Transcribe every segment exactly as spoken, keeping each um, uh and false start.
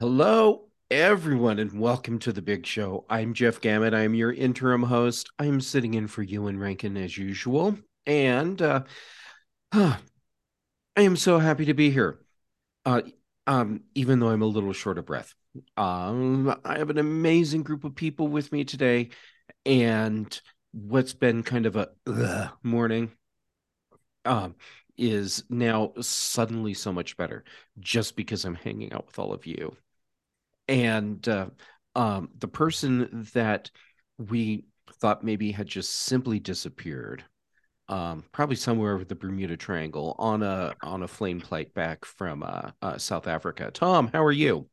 Hello, everyone, and welcome to the Big Show. I'm Jeff Gamet. I'm your interim host. I'm sitting in for Ewan Rankin as usual, and uh, huh, I am so happy to be here. Uh, um, even though I'm a little short of breath, um, I have an amazing group of people with me today, and what's been kind of a ugh morning, um, is now suddenly so much better just because I'm hanging out with all of you. And uh, um, the person that we thought maybe had just simply disappeared, um, probably somewhere over the Bermuda Triangle on a on a flame flight back from uh, uh, South Africa. Tom, how are you?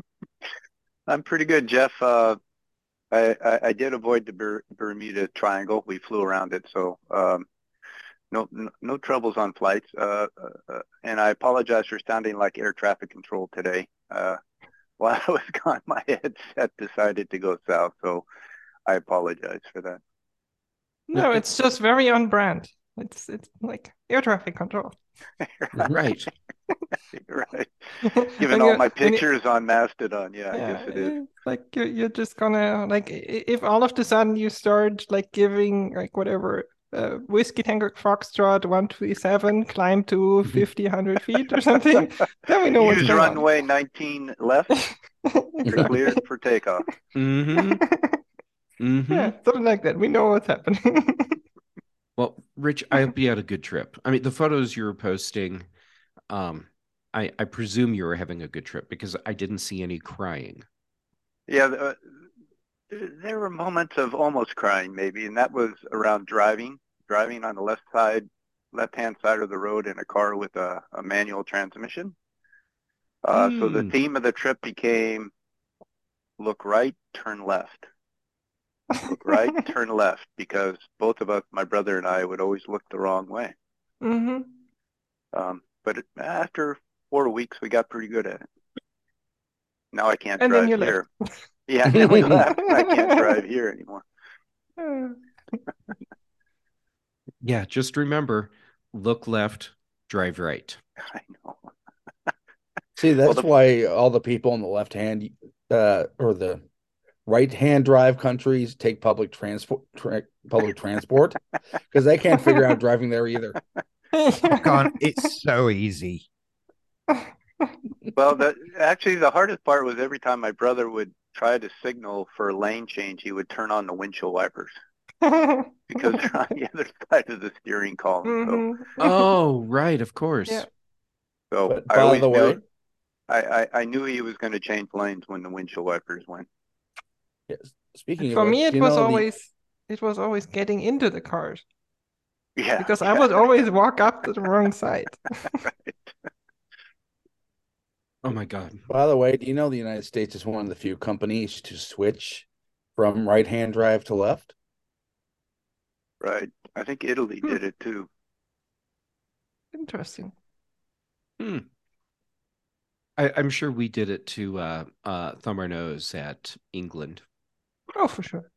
I'm pretty good, Jeff. Uh, I, I, I did avoid the Ber Bermuda Triangle. We flew around it, so um, no, no no troubles on flights. Uh, uh, uh, and I apologize for sounding like air traffic control today. Uh, while I was gone, my headset decided to go south, so I apologize for that. No, No, it- it's just very on brand. It's it's like air traffic control. right. Right. Given When all you my when you pictures on Mastodon, yeah, I guess yeah, it is. it's like you're you're just gonna like i- if all of a sudden you start like giving like whatever uh, whiskey tango foxtrot one three seven climb to fifty one hundred feet or something, then we know what's Use going on. runway nineteen left. You're Exactly. cleared for takeoff. Mm-hmm. Mm-hmm. Yeah, something like that. We know what's happening. Well, Rich, I hope you had a good trip. I mean, the photos you were posting, um, I I presume you were having a good trip because I didn't see any crying. Yeah, uh, there were moments of almost crying, maybe, and that was around driving, driving on the left side, left-hand side of the road in a car with a, a manual transmission. Uh, so the Hmm. theme of the trip became look right, turn left. Look right, turn left, because both of us, my brother and I, would always look the wrong way. hmm Um, but it, after four weeks, we got pretty good at it. Now I can't And then drive you left. here. Yeah, and then we left, and I can't drive here anymore. Yeah, just remember, look left, drive right. I know. See, Well, that's the why all the people on the left hand uh, or the right hand drive countries take public transport tra public transport because they can't figure out driving there either. I can't. It's so easy. Well, the actually the hardest part was every time my brother would try to signal for a lane change, he would turn on the windshield wipers because they're on the other side of the steering column. So, hmm Oh, right, of Yeah. course. so But I by always the knew way, I, I, I knew he was going to change lanes when the windshield wipers went. yes, speaking of For me, which, it you was know the always it was always getting into the cars Yeah, because I yeah, would always walk up to the wrong side. right. Oh my God. by the way, do you know the United States is one of the few companies to switch from right hand drive to left? Right. I think Italy Hmm, did it too. interesting. Hmm. I, I'm sure we did it to uh, uh, thumb our nose at England. Oh, for sure.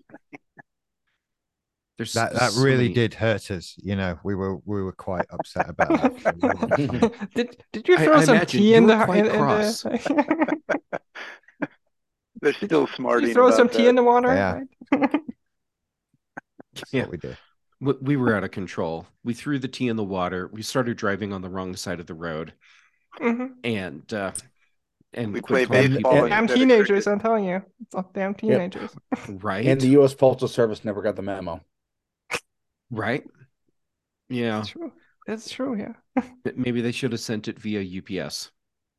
There's That that so really many. did hurt us. You know, we were we were quite upset about that for a long time. Did did you I, throw I some imagine tea you in were the in, quite in cross. the They're did you still did you smarting throw some about tea in that. the water, Yeah, right? that's Yeah, what we did. we, we were out of control. We threw the tea in the water. We started driving on the wrong side of the road, hmm and uh, and We quit play calling And people baseball and Damn instead of teenagers, cricket. I'm telling you. It's all damn yep, teenagers. and the right, U S Postal Service never got the memo. right. It's Yeah, true. It's true, yeah. maybe they should have sent it via U P S.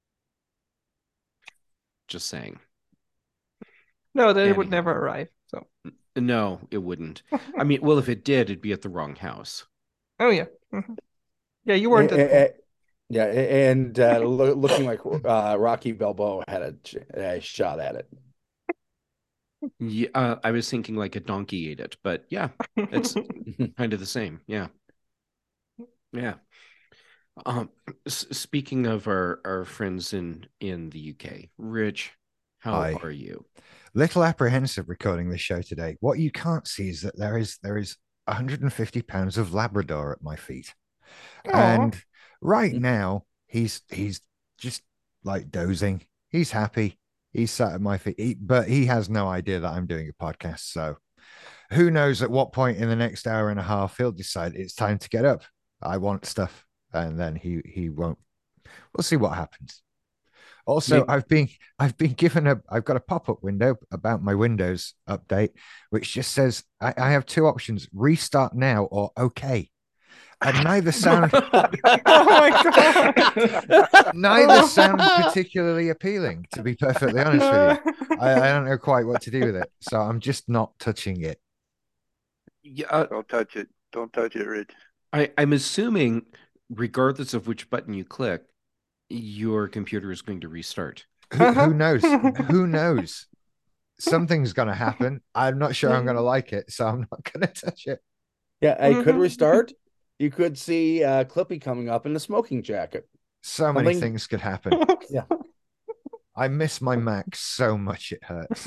Just saying. No, they would Anyhow, never arrive. So, no, it wouldn't. I mean, well, if it did, it'd be at the wrong house. oh yeah. hmm Yeah, you weren't Eh, at eh, home. eh, yeah, a- and uh, lo looking like uh, Rocky Balboa had a, ch- a shot at it. Yeah, uh, I was thinking like a donkey ate it, but yeah, it's kind of the same. Yeah, yeah. Um, s- speaking of our our friends in in the U K, Rich, how I are you? little apprehensive recording this show today. What you can't see is that there is there is one hundred fifty pounds of Labrador at my feet, Oh, and right now he's he's just like dozing. He's happy. He's sat at my feet, he, but he has no idea that I'm doing a podcast. So who knows at what point in the next hour and a half he'll decide it's time to get up. I want stuff, and then he he won't. We'll see what happens. Also, Maybe. I've been I've been given a I've got a pop-up window about my Windows update, which just says I, I have two options: restart now or okay. And neither sound Oh my god. neither sound particularly appealing, to be perfectly honest with you. I, I don't know quite what to do with it, so I'm just not touching it. Yeah, uh, Don't touch it. Don't touch it, Rich. I, I'm assuming, regardless of which button you click, your computer is going to restart. Who, uh-huh. who knows? Who knows? Something's going to happen. I'm not sure I'm going to like it, so I'm not going to touch it. Yeah, I could restart. You could see uh, Clippy coming up in the smoking jacket. So Something... many things could happen. Yeah. I miss my Mac so much it hurts.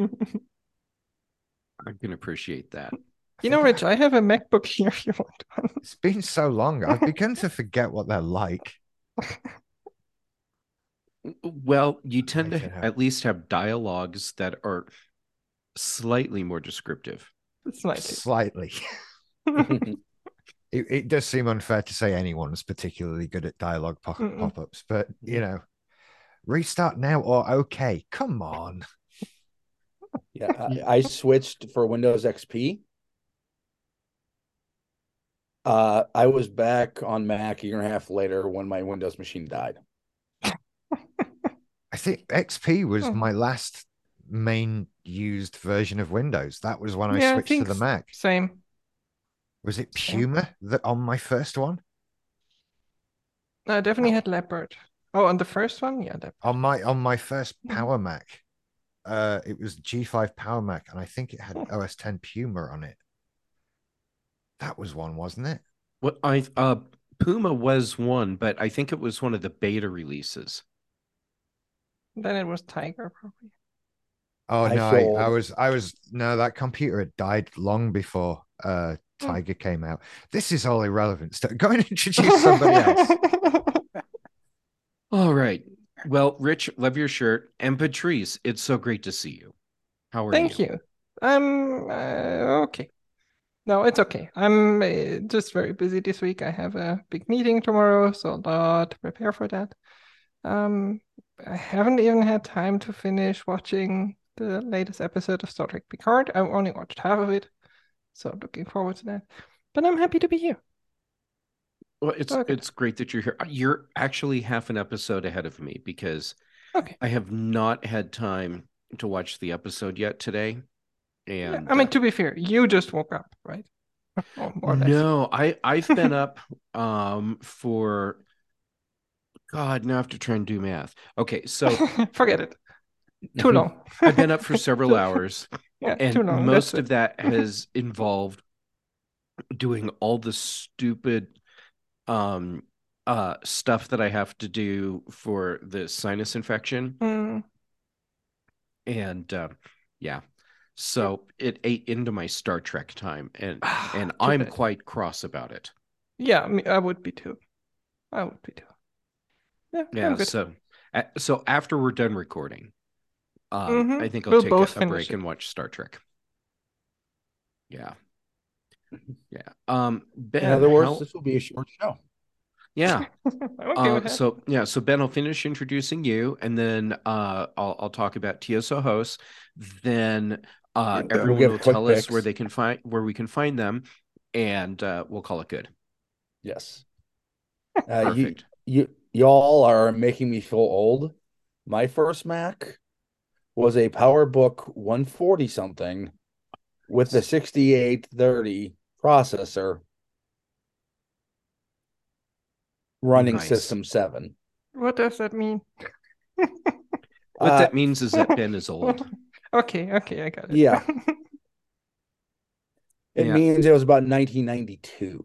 I can appreciate that. You know, Rich, I have a MacBook here if you want one. It's been so long. I've begun to forget what they're like. Well, you tend to have... at least have dialogues that are slightly more descriptive. Slightly. Slightly. It, it does seem unfair to say anyone's particularly good at dialogue pop- pop-ups, but, you know, restart now or okay. Come on. Yeah, I, I switched for Windows X P. Uh, I was back on Mac a year and a half later when my Windows machine died. I think X P was oh. my last main used version of Windows. That was when I yeah, switched I to the Mac. Same. Was it Puma that on my first one? No, I definitely had Leopard. Oh, on the first one, yeah. Leopard. On my on my first Power Mac, uh, it was G five Power Mac, and I think it had O S ten Puma on it. That was one, wasn't it? Well, I uh, Puma was one, but I think it was one of the beta releases. Then it was Tiger, probably. Oh I no, I, I was I was no, that computer had died long before uh Tiger oh. came out. This is all irrelevant stuff. Go and introduce somebody else. All right. Well, Rich, love your shirt. And Patrice, it's so great to see you. How are Thank you? Thank you. I'm uh, okay. No, it's okay. I'm uh, just very busy this week. I have a big meeting tomorrow, so a lot to prepare for that. Um, I haven't even had time to finish watching the latest episode of Star Trek Picard. I've only watched half of it, so looking forward to that. But I'm happy to be here. Well, it's okay. It's great that you're here. You're actually half an episode ahead of me because okay. I have not had time to watch the episode yet today. And yeah, I mean, uh, to be fair, you just woke up, right? Or more or less. No, I I've been up um for God. Now I have to try and do math. Okay, so forget it. Too long. I've been up for several hours, yeah, and too long. most That's of that has involved doing all the stupid um uh stuff that I have to do for the sinus infection, mm. and uh, yeah. So it ate into my Star Trek time, and and I'm bad. quite cross about it. Yeah, I, mean, I would be too. I would be too. Yeah, yeah. So, so after we're done recording, um, mm-hmm. I think I'll we'll take both a, a break it. and watch Star Trek. Yeah, yeah. Um, Ben, in other words, how... this will be a short show. Yeah. okay uh, so yeah, so Ben, I'll finish introducing you, and then uh, I'll I'll talk about T S O hosts. Then uh, we'll everyone will tell picks. us where they can find where we can find them, and uh, we'll call it good. Yes. Uh, Perfect. You, you y'all are making me feel old. My first Mac was a PowerBook one forty something with the sixty-eight thirty processor. Running nice. System seven. What does that mean? What uh, that means is that Ben is old. Okay, okay, I got it. Yeah. It yeah. means it was about nineteen ninety-two.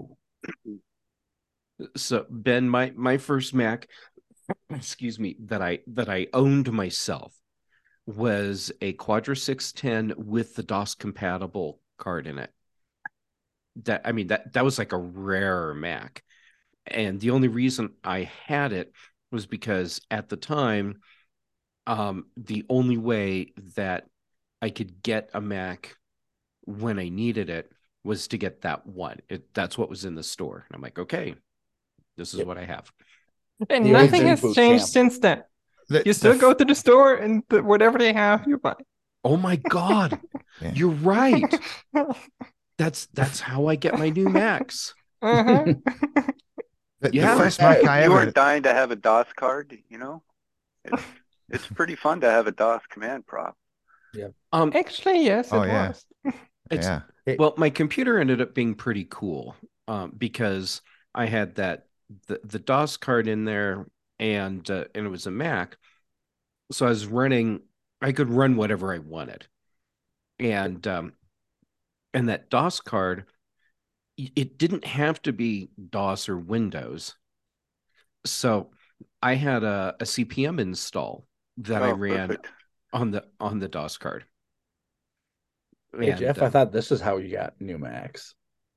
So Ben, my my first Mac, excuse me, that I that I owned myself was a Quadra six ten with the DOS compatible card in it. That I mean that that was like a rare Mac. And the only reason I had it was because at the time, um, the only way that I could get a Mac when I needed it was to get that one. It, that's what was in the store. And I'm like, okay, this is Yep. what I have. And The nothing old has boot changed camp. since then. The- You still the go f- to the store and the, whatever they have, you buy. Oh my God, Yeah. you're right. That's that's how I get my new Macs. Uh-huh. The, the Yeah. first Mac I you ever weren't dying to have a DOS card, you know? It's, it's pretty fun to have a DOS command prop. Um, Actually, yes, it Oh, yeah. was. it's yeah. It- well, my computer ended up being pretty cool, um, because I had that the the DOS card in there, and uh, and it was a Mac, so I was running. I could run whatever I wanted, and um, and that DOS card, it didn't have to be DOS or Windows. So I had a, a C P M install that I Oh, ran perfect. on the on the DOS card. Hey, And, Jeff, I uh, thought this is how you got new Macs.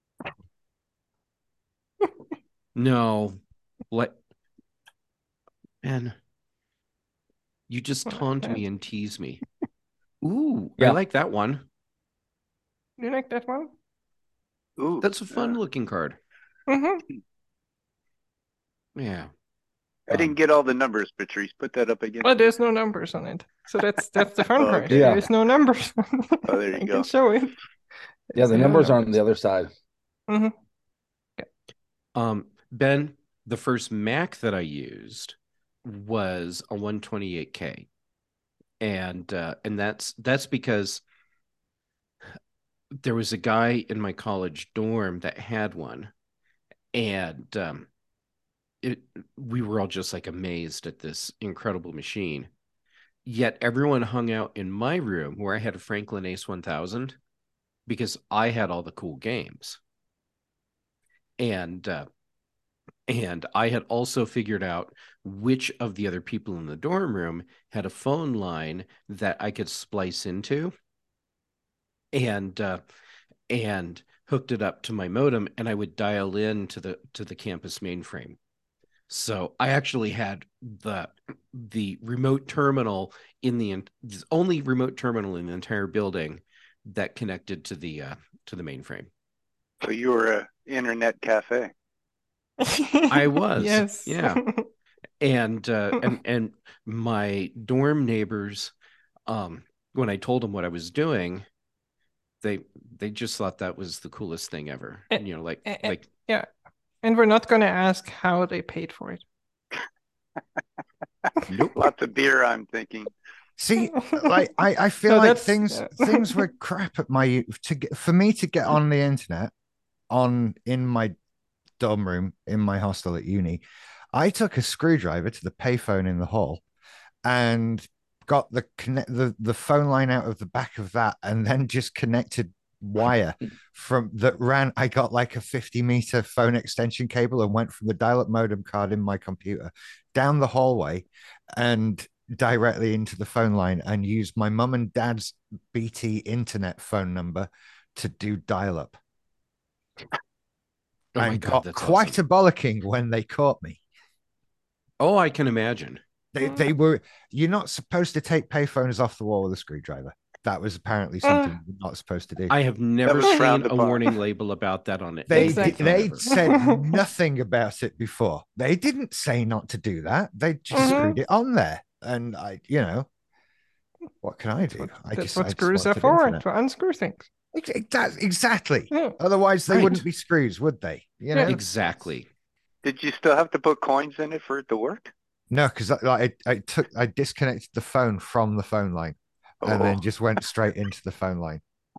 no, what? Man, you just taunt me and tease me. Ooh, I Yeah. like that one. You like that one? Ooh, That's a fun yeah. looking card. Mm-hmm. Yeah. I didn't get all the numbers, Patrice. Put that up again. Well, there's no numbers on it. So that's that's the fun Oh, part. okay. Yeah. There's no numbers. Oh, there you I go. can show it. Yeah, the There's no numbers are on the other side. Mm-hmm. Um, Ben, the first Mac that I used was a one twenty-eight K. And uh, and that's that's because there was a guy in my college dorm that had one, and um, it we were all just like amazed at this incredible machine. Yet everyone hung out in my room where I had a Franklin Ace one thousand because I had all the cool games. And uh, and I had also figured out which of the other people in the dorm room had a phone line that I could splice into, and uh, and hooked it up to my modem, and I would dial in to the to the campus mainframe. So I actually had the the remote terminal in the the only remote terminal in the entire building that connected to the uh, to the mainframe. So you were a internet cafe. I was, Yes. yeah. And uh, and and my dorm neighbors, um, when I told them what I was doing, they they just thought that was the coolest thing ever. Eh, You know, like eh, eh. like Yeah. And we're not going to ask how they paid for it. nope. Lots of beer, I'm thinking. See, like I, I feel No, like that's- things yeah. things were crap at my to get for me to get on the internet on in my dorm room in my hostel at uni. I took a screwdriver to the payphone in the hall and got the connect the, the phone line out of the back of that, and then just connected wire from that ran. I got like a fifty meter phone extension cable and went from the dial-up modem card in my computer down the hallway and directly into the phone line, and used my mum and dad's B T internet phone number to do dial-up. Oh my and God, got that's quite awesome. a bollocking when they caught me. Oh, I can imagine. They they were you're not supposed to take payphones off the wall with a screwdriver. That was apparently something Uh, you're not supposed to do. I have never was seen frowned a upon. warning label about that on it. they Exactly. they said nothing about it before. They didn't say not to do that. They just Mhm. screwed it on there, and I, you know, what can I do? What- I that's just what I just screws are wanted for, internet. to unscrew things. Ex- ex- Exactly. Yeah. Otherwise, they Right. wouldn't be screws, would they? You Yeah. know, Exactly. Did you still have to put coins in it for it to work? no, because I, I I took I disconnected the phone from the phone line, and then Oh. just went straight into the phone line.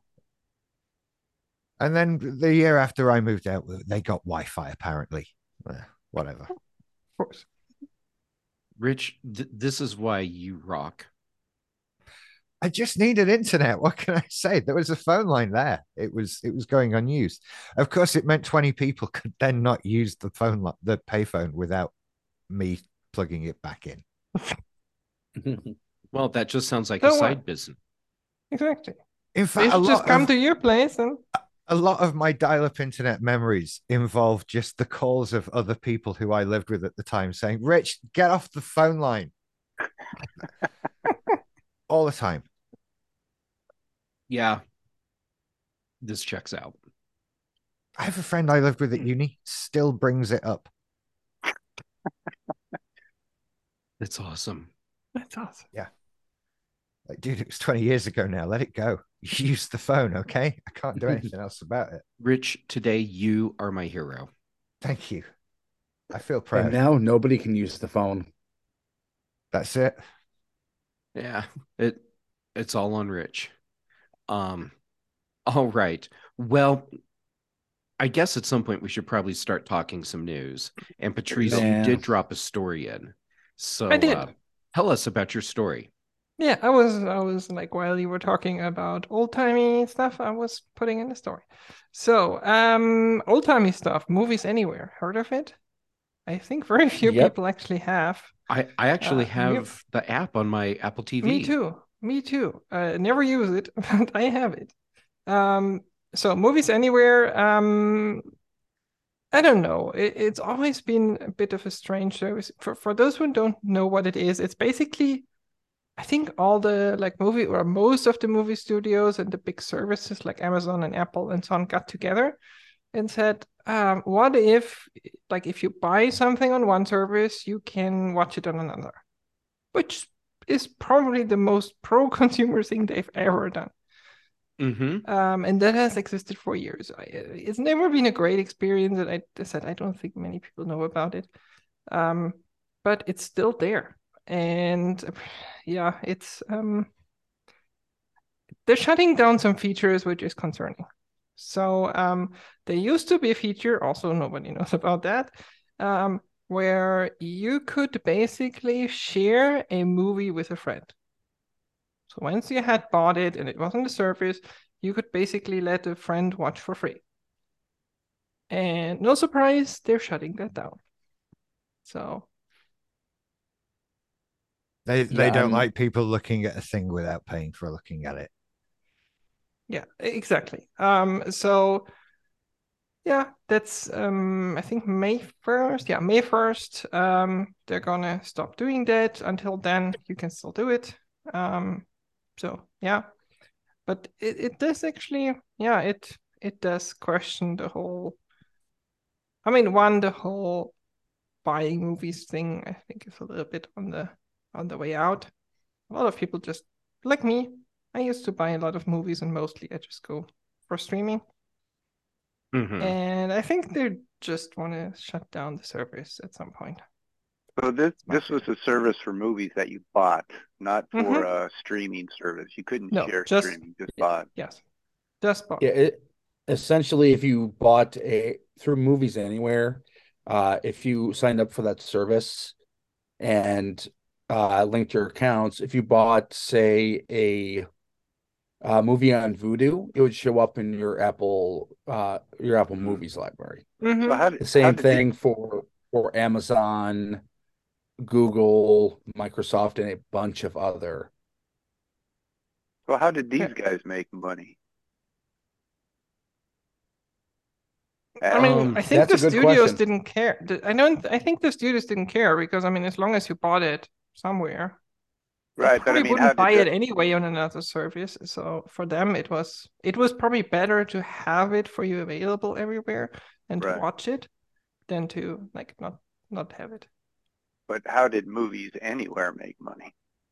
And then the year after I moved out, they got Wi-Fi apparently. Eh, whatever. Of course. Rich, th- this is why you rock. I just needed internet. What can I say? There was a phone line there. It was it was going unused. Of course, it meant twenty people could then not use the phone li- the payphone without me plugging it back in. Well, that just sounds like So a what? side business. Exactly. In They fact, a should just lot come of to your place and a lot of my dial-up internet memories involve just the calls of other people who I lived with at the time saying, "Rich, get off the phone line." all the time. Yeah. This checks out. I have a friend I lived with at uni, still brings it up. That's awesome. That's awesome. Yeah. Like, dude, it was twenty years ago now. Let it go. Use the phone, okay? I can't do anything else about it. Rich, today you are my hero. Thank you. I feel proud. And now nobody can use the phone. That's it. Yeah, it it's all on Rich. Um, all right. Well, I guess at some point we should probably start talking some news. And Patrice, Yeah. you did drop a story in. So I did. Uh, tell us about your story. Yeah, I was I was like while you were talking about old-timey stuff, I was putting in the story. So, um, old-timey stuff, Movies Anywhere. Heard of it? I think very few Yep. people actually have. I, I actually Uh, have you- the app on my Apple T V. Me too. Me too. Uh, never use it, but I have it. Um, so Movies Anywhere, um, I don't know. It, it's always been a bit of a strange service. For for those who don't know what it is, it's basically, I think all the like movie or most of the movie studios and the big services like Amazon and Apple and so on got together and said, um, what if like if you buy something on one service, you can watch it on another, which is probably the most pro-consumer thing they've ever done. Mm-hmm. Um, and that has existed for years. I, it's never been a great experience, and I, I said I don't think many people know about it. Um, but it's still there, and yeah, it's um, they're shutting down some features, which is concerning. So um, there used to be a feature, also nobody knows about that, um, where you could basically share a movie with a friend. So once you had bought it and it was on the service, you could basically let a friend watch for free. And no surprise, they're shutting that down. So They they Yeah, don't I'm- like people looking at a thing without paying for looking at it. yeah, exactly. Um, so yeah, that's um, I think May first. Yeah, May first. Um, they're gonna stop doing that. Until then, you can still do it. Um, so yeah, but it, it does actually, yeah, it it does question the whole. I mean, one, the whole buying movies thing, I think, is a little bit on the on the way out. A lot of people just like me. I used to buy a lot of movies, and mostly I just go for streaming. Mm-hmm. And I think they just want to shut down the service at some point. So this my this was a service for movies that you bought, not for Mhm. a streaming service. You couldn't No, share just- streaming, just Yeah. bought. Yes, just bought. Yeah, it, essentially, if you bought a through Movies Anywhere, uh, if you signed up for that service and uh, linked your accounts, if you bought, say, a, uh movie on Vudu, it would show up in your Apple uh, your Apple Movies library. Mhm. So how did The how same did thing for for Amazon, Google, Microsoft, and a bunch of other. The, so how did these Yeah. guys make money? I mean, Um, I think that's the a good studios question. didn't care. The- I don't. I think the studios didn't care because I mean, as long as you bought it somewhere, they Right, but I probably mean, how wouldn't did buy it the, anyway on another service. So for them, it was it was probably better to have it for you available everywhere and to Right. watch it than to like not not have it. but how did Movies Anywhere make money?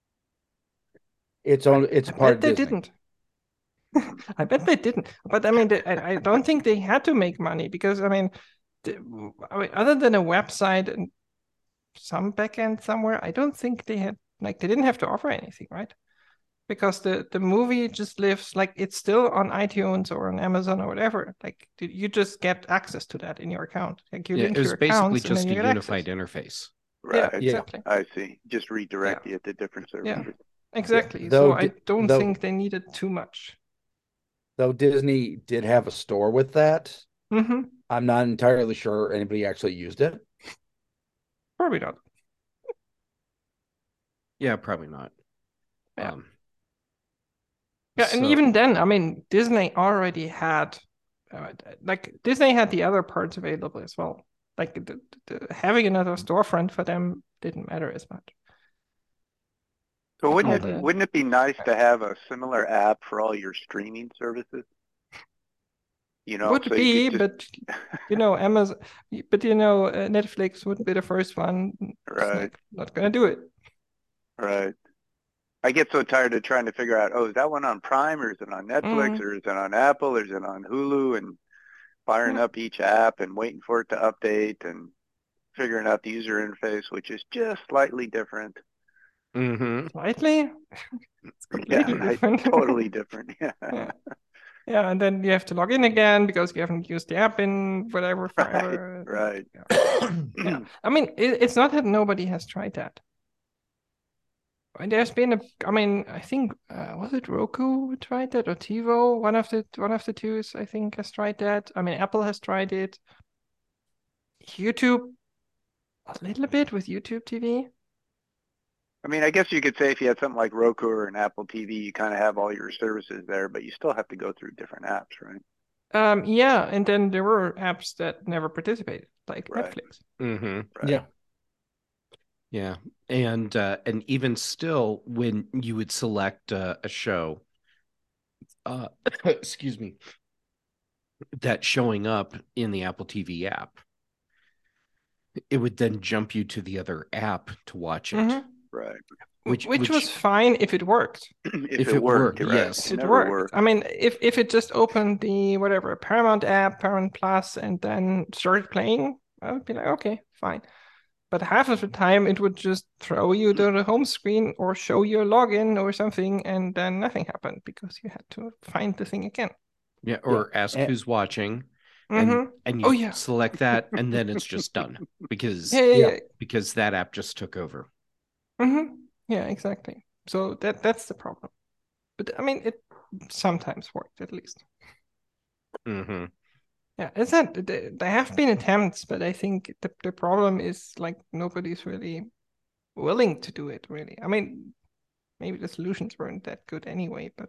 It's on. It's I part bet of they Disney. didn't. I bet they didn't. But I mean, they, I, I don't think they had to make money because I mean, the, I mean, other than a website and some backend somewhere, I don't think they had like they didn't have to offer anything, right? Because the the movie just lives like it's still on iTunes or on Amazon or whatever. Like you just get access to that in your account. Like you yeah, link it was your basically accounts and just then a you get unified access. interface. Yeah, Right, Yeah. exactly. I see. Just redirect you to different services. Exactly. though So I di- don't though- think they needed too much. Though Disney did have a store with that, hmm I'm not entirely sure anybody actually used it. Probably not. Yeah, probably not. Yeah. Um, Yeah, and so- even then, I mean, Disney already had, uh, like, Disney had the other parts available as well. Like, the, the, having another storefront for them didn't matter as much. So wouldn't all it the wouldn't it be nice to have a similar app for all your streaming services? You know, would so you be, could but you know, Amazon, but you know, uh, Netflix wouldn't be the first one. It's right, not not gonna do it. right. I get so tired of trying to figure out, oh, is that one on Prime or is it on Netflix Mm, or is it on Apple or is it on Hulu, and firing yeah. up each app and waiting for it to update and figuring out the user interface, which is just slightly different. Mm-hmm. Slightly, it's Yeah, completely right. different. Totally different. Yeah. Yeah. Yeah, and then you have to log in again because you haven't used the app in whatever Right, forever. right. Yeah. Yeah. I mean, it, it's not that nobody has tried that. And there's been a, I mean, I think uh, was it Roku who tried that or TiVo? One of the one of the two, is, I think, has tried that. I mean, Apple has tried it. YouTube a little bit with YouTube T V. I mean, I guess you could say if you had something like Roku or an Apple T V, you kind of have all your services there, but you still have to go through different apps, right? Um, yeah, and then there were apps that never participated, like Right. Netflix. Mm-hmm. Right. Yeah. Yeah. And uh, and even still, when you would select uh, a show, uh, excuse me, that's showing up in the Apple T V app, it would then jump you to the other app to watch it. Mhm. Right. Which, Which which was fine if it worked. if, if it it worked, worked, right? yes. It It never worked. worked. I mean, if if it just opened the whatever Paramount app, Paramount Plus, and then started playing, I would be like, okay, fine. But half of the time, it would just throw you to the home screen or show your login or something, and then nothing happened because you had to find the thing again. Yeah, or Yeah. ask And- who's watching, and Mhm. and you Oh, yeah. select that, and then it's just done because Yeah, yeah, Yeah. yeah. because that app just took over. Mhm. Yeah, exactly. So that that's the problem. But I mean, it sometimes worked at least. Mm-hmm. Yeah, it's not. There there have been attempts, but I think the the problem is like nobody's really willing to do it. Really, I mean, maybe the solutions weren't that good anyway. But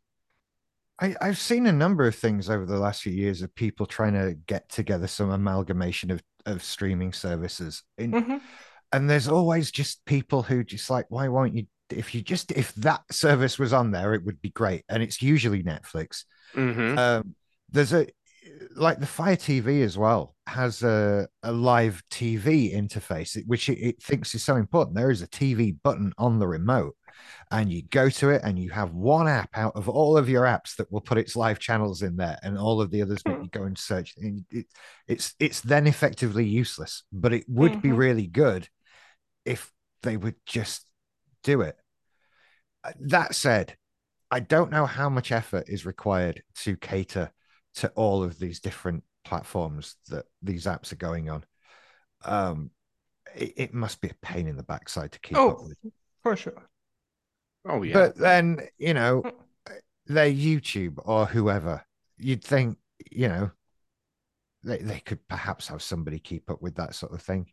I, I've seen a number of things over the last few years of people trying to get together some amalgamation of, of streaming services. In, Mhm. and there's always just people who just like, why won't you? If you just, if that service was on there, it would be great. And it's usually Netflix. Mm-hmm. Um, there's a, like the Fire T V as well has a, a live T V interface, which it, it thinks is so important. There is a T V button on the remote, and you go to it and you have one app out of all of your apps that will put its live channels in there, and all of the others make you go and search. And it, it's it's then effectively useless, but it would mm-hmm. be really good if they would just do it. That said, I don't know how much effort is required to cater to all of these different platforms that these apps are going on. Um, it, it must be a pain in the backside to keep oh, up with. For sure. Oh, yeah. But then, you know, they're YouTube or whoever. You'd think, you know, they, they could perhaps have somebody keep up with that sort of thing.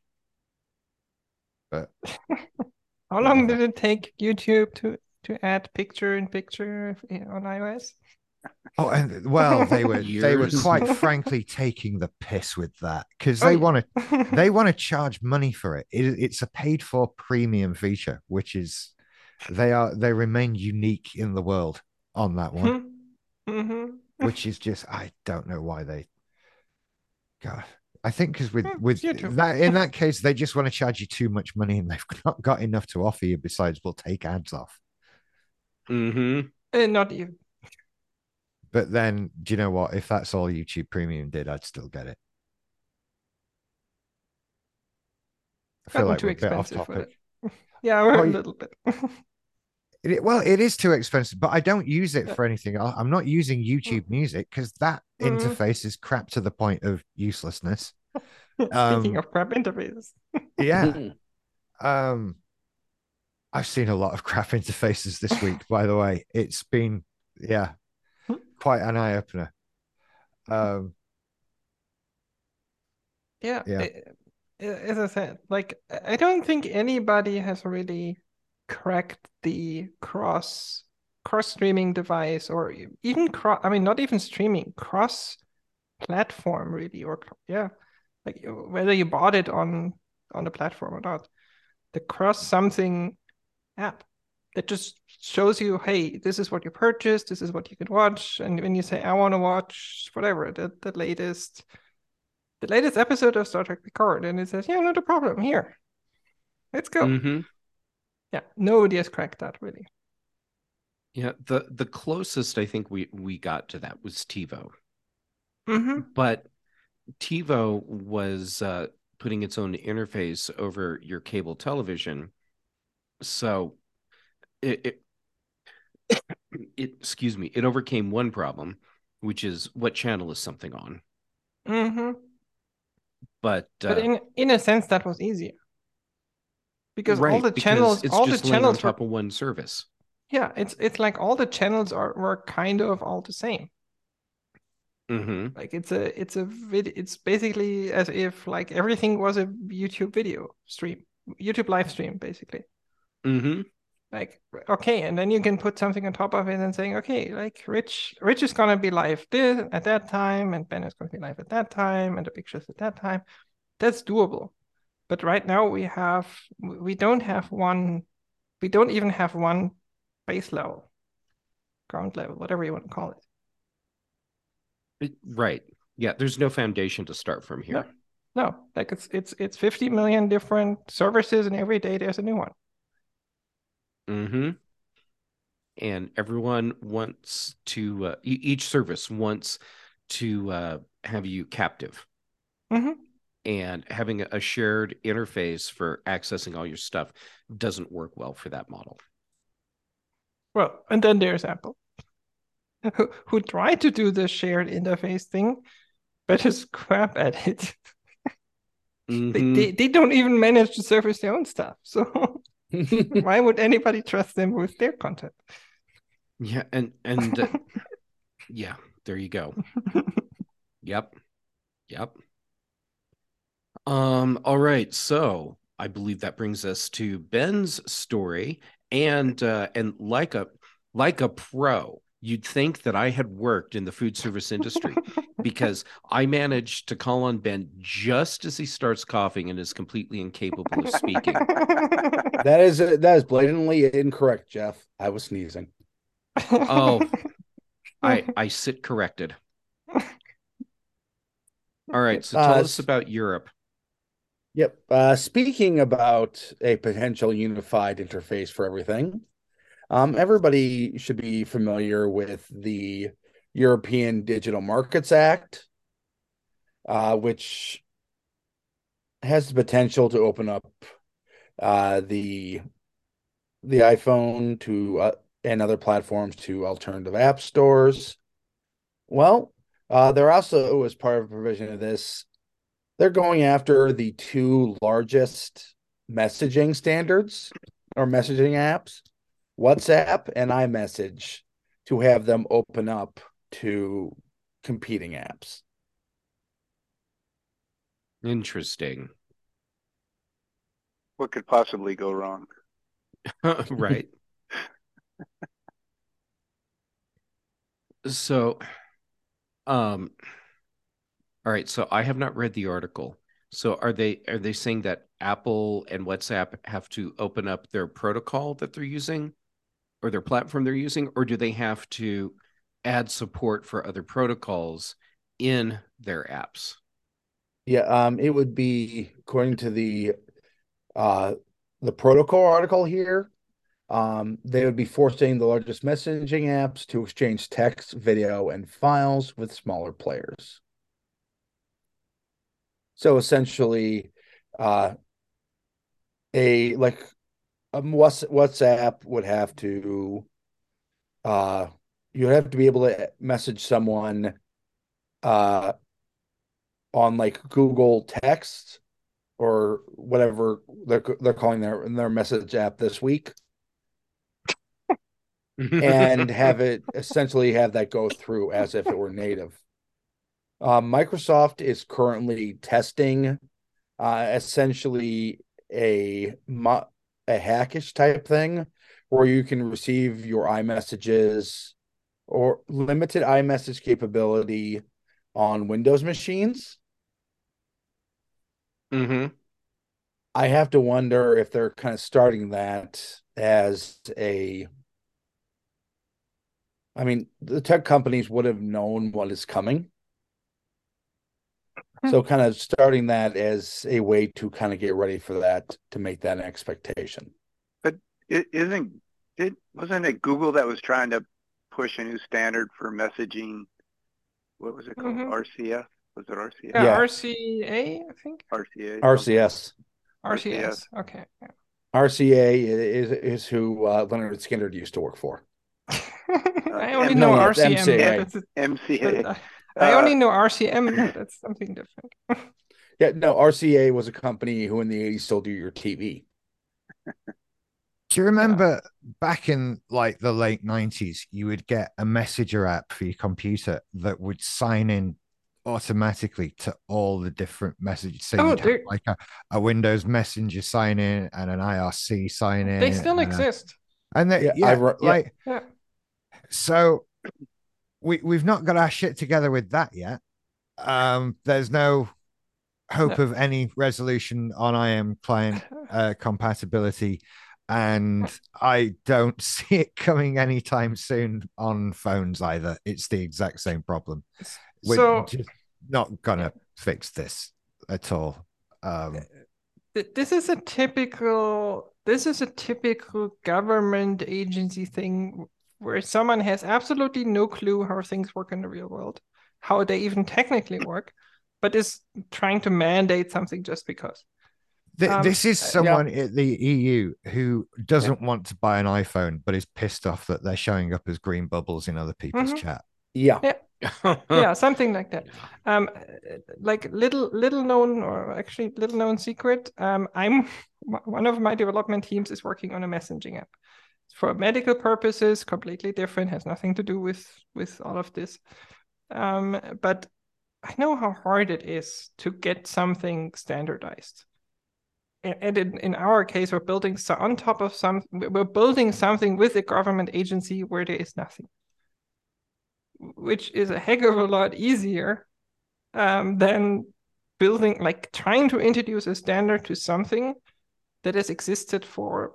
But how long did it take YouTube to, to add picture in picture on iOS? Oh, and well, they were they were quite frankly taking the piss with that because they oh, want to they want to charge money for it. it. It's a paid for premium feature, which is they are they remain unique in the world on that one, mm-hmm. which is just I don't know why they. God, I think because with with that in that case they just want to charge you too much money and they've not got enough to offer you. Besides, we'll take ads off. Mm-hmm. And not even. But then, do you know what? If that's all YouTube Premium did, I'd still get it. I feel like we're a bit off topic. Yeah, we're well, a little bit. it, well, it is too expensive, but I don't use it yeah. for anything. I'm not using YouTube mm. Music because that mm. interface is crap to the point of uselessness. Speaking um, of crap interfaces. yeah. um, I've seen a lot of crap interfaces this week, by the way. It's been, yeah. Quite an eye opener. Um, yeah, yeah. It, as I said, like I don't think anybody has really cracked the cross cross streaming device, or even cross. I mean, not even streaming, cross platform really, or yeah, like whether you bought it on on the platform or not, the cross something app. that just shows you, hey, this is what you purchased, this is what you can watch. And when you say, I want to watch whatever, the, the latest the latest episode of Star Trek Picard, and it says, yeah, not a problem, here. Let's go. Mm-hmm. Yeah, nobody has cracked that, really. Yeah, the the closest I think we we got to that was TiVo. Mm-hmm. But TiVo was uh, putting its own interface over your cable television. So it, it, it excuse me, it overcame one problem, which is what channel is something on. Mm-hmm. But uh, but in in a sense, that was easier. Because right, all the because channels, it's all just the laying on channels top were, of one service. yeah, it's it's like all the channels are were kind of all the same. Mm-hmm. Like it's a it's a vid it's basically as if like everything was a YouTube video stream, YouTube live stream, basically. Mm-hmm. Like, okay, and then you can put something on top of it and saying, okay, like Rich Rich is gonna be live this at that time, and Ben is gonna be live at that time, and the pictures at that time. That's doable. But right now we have we don't have one we don't even have one base level, ground level, whatever you want to call it. It, right. Yeah, there's no foundation to start from here. No, no, like it's it's it's fifty million different services, and every day there's a new one. Mm-hmm. And everyone wants to, uh, e- each service wants to uh, have you captive. Mm-hmm. And having a shared interface for accessing all your stuff doesn't work well for that model. Well, and then there's Apple, who, who tried to do the shared interface thing, but is crap at it. Mm-hmm. they, they, they don't even manage to service their own stuff. So why would anybody trust them with their content? Yeah, and and uh, yeah, there you go. Yep, yep. Um. All right. So I believe that brings us to Ben's story, and uh, and like a like a pro, you'd think that I had worked in the food service industry because I managed to call on Ben just as he starts coughing and is completely incapable of speaking. That is that is blatantly incorrect, Jeff. I was sneezing. Oh, I I sit corrected. All right, so tell Uh, us about Europe. Yep. Uh, speaking about a potential unified interface for everything, um, everybody should be familiar with the European Digital Markets Act, uh, which has the potential to open up uh, the the iPhone to uh, and other platforms to alternative app stores. Well, uh, there also, as part of a provision of this, they're going after the two largest messaging standards or messaging apps, WhatsApp and iMessage, to have them open up to competing apps. Interesting. What could possibly go wrong? Right. So, um, all right. So I have not read the article. So are they are they saying that Apple and WhatsApp have to open up their protocol that they're using or their platform they're using, or do they have to add support for other protocols in their apps? Yeah, um, it would be according to the uh the protocol article here. Um, they would be forcing the largest messaging apps to exchange text, video, and files with smaller players. So essentially, uh, a like a WhatsApp would have to, uh, you have to be able to message someone, uh, on like Google Text or whatever they're they're calling their their message app this week, and have it essentially have that go through as if it were native. Uh, Microsoft is currently testing uh, essentially a a hackish type thing where you can receive your iMessages or limited iMessage capability on Windows machines. Mm-hmm. I have to wonder if they're kind of starting that as a, I mean, the tech companies would have known what is coming. So kind of starting that as a way to kind of get ready for that, to make that an expectation. But it isn't it wasn't it Google that was trying to push a new standard for messaging? What was it called? Mhm. R C F? Was it R C F? Yeah, Yeah. R C A, I think. R C A. R C S. R C S. Okay. Yeah. R C A is is who uh, Leonard Skinner used to work for. I only M- know no, it's R C M. M C A. But that's M C A. but I, I only Uh, know R C M. But that's something different. Yeah, no, R C A was a company who in the eighties still do your T V. Do you remember back in like the late nineties, you would get a messenger app for your computer that would sign in automatically to all the different messages? So Oh, you'd have they're- like a, a Windows Messenger sign in and an I R C sign in. They still and a- exist. and they, Yeah, yeah, I've re- yeah. like Yeah. so we we've not got our shit together with that yet. Um, there's no hope No. of any resolution on I M client uh, compatibility, and I don't see it coming anytime soon on phones either. It's the exact same problem. We're So just not gonna fix this at all. Um, th- this is a typical this is a typical government agency thing where someone has absolutely no clue how things work in the real world, how they even technically work, but is trying to mandate something just because. th- Um, this is uh, someone at the E U who doesn't want to buy an iPhone, but is pissed off that they're showing up as green bubbles in other people's Mhm. chat. Yeah. Yeah, something like that. Um, uh, like little little known or actually little known secret. Um, I'm one of my development teams is working on a messaging app for medical purposes, completely different, has nothing to do with with all of this. Um, but I know how hard it is to get something standardized. And and in, in our case, we're building so on top of some, we're building something with a government agency where there is nothing, which is a heck of a lot easier um, than building, like trying to introduce a standard to something that has existed for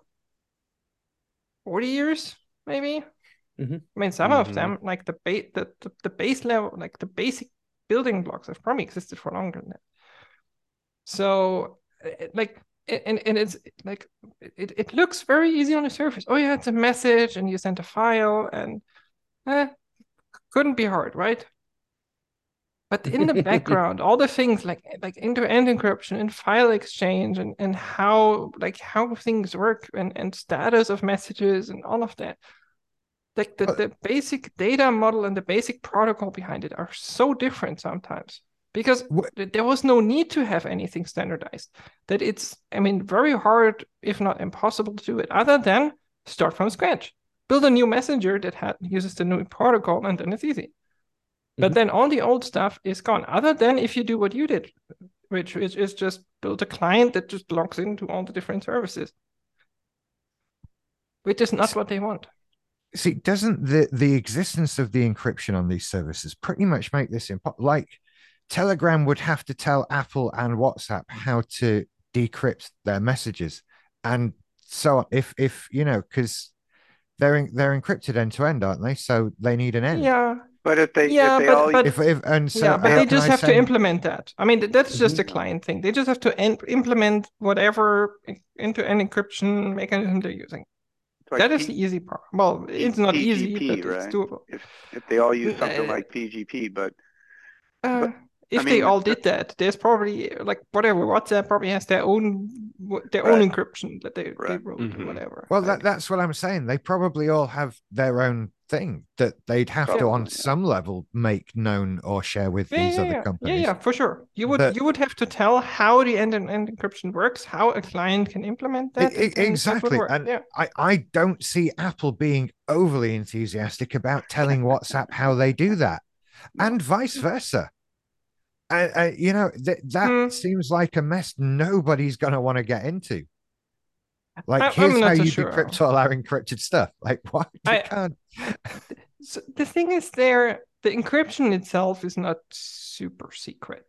forty years, maybe. Mhm. I mean, some Mhm. of them, like the, ba- the, the the base level, like the basic building blocks, have probably existed for longer than that. So, it- like, and and it's like it, it looks very easy on the surface. Oh yeah, it's a message, and you send a file, and eh, couldn't be hard, right? But in the background, all the things like like end-to-end encryption and file exchange and, and how like how things work and, and status of messages and all of that. Like the, But- the basic data model and the basic protocol behind it are so different sometimes because Wh- th- there was no need to have anything standardized. That it's, I mean, very hard, if not impossible to do it, other than start from scratch. Build a new messenger that ha- uses the new protocol, and then it's easy. But Mhm. then all the old stuff is gone, other than if you do what you did, which is, is just build a client that just logs into all the different services, which is not what they want. See, doesn't the the existence of the encryption on these services pretty much make this impossible? Like Telegram would have to tell Apple and WhatsApp how to decrypt their messages, and so on. If if you know, because they're in, they're encrypted end to end, aren't they? So they need an end. Yeah, But if they Yeah, if they but- all but- If if and so yeah, but how they can just I have to send- implement that. I mean, th- that's just a Mhm. client thing. They just have to en- implement whatever end-to-end encryption mechanism they're using. it's like That is P- the easy part. Well, it's not easy, P G P, but it's right? doable. if if they all use something Uh, like P G P, but Uh, But, if I they mean, all the- did that, there's probably like whatever WhatsApp probably has their own w- their own Right. encryption that they, they Right. wrote Mhm. or whatever. Well, Like, that that's what I'm saying. They probably all have their own thing that they'd have to, on Probably, yeah. some level, make known or share with yeah, these yeah, other yeah. yeah, companies. yeah, for sure. You would But- you would have to tell how the end-to-end encryption works, how a client can implement that. E- and- and that would exactly. work. And yeah. I, I don't see Apple being overly enthusiastic about telling WhatsApp how they do that, and vice versa. And uh, you know th- that Hmm. seems like a mess nobody's going to want to get into. Like, I- I'm here's not how so you sure. decrypt all our encrypted stuff. Like, what? You I- can't. So the thing is, there the encryption itself is not super secret.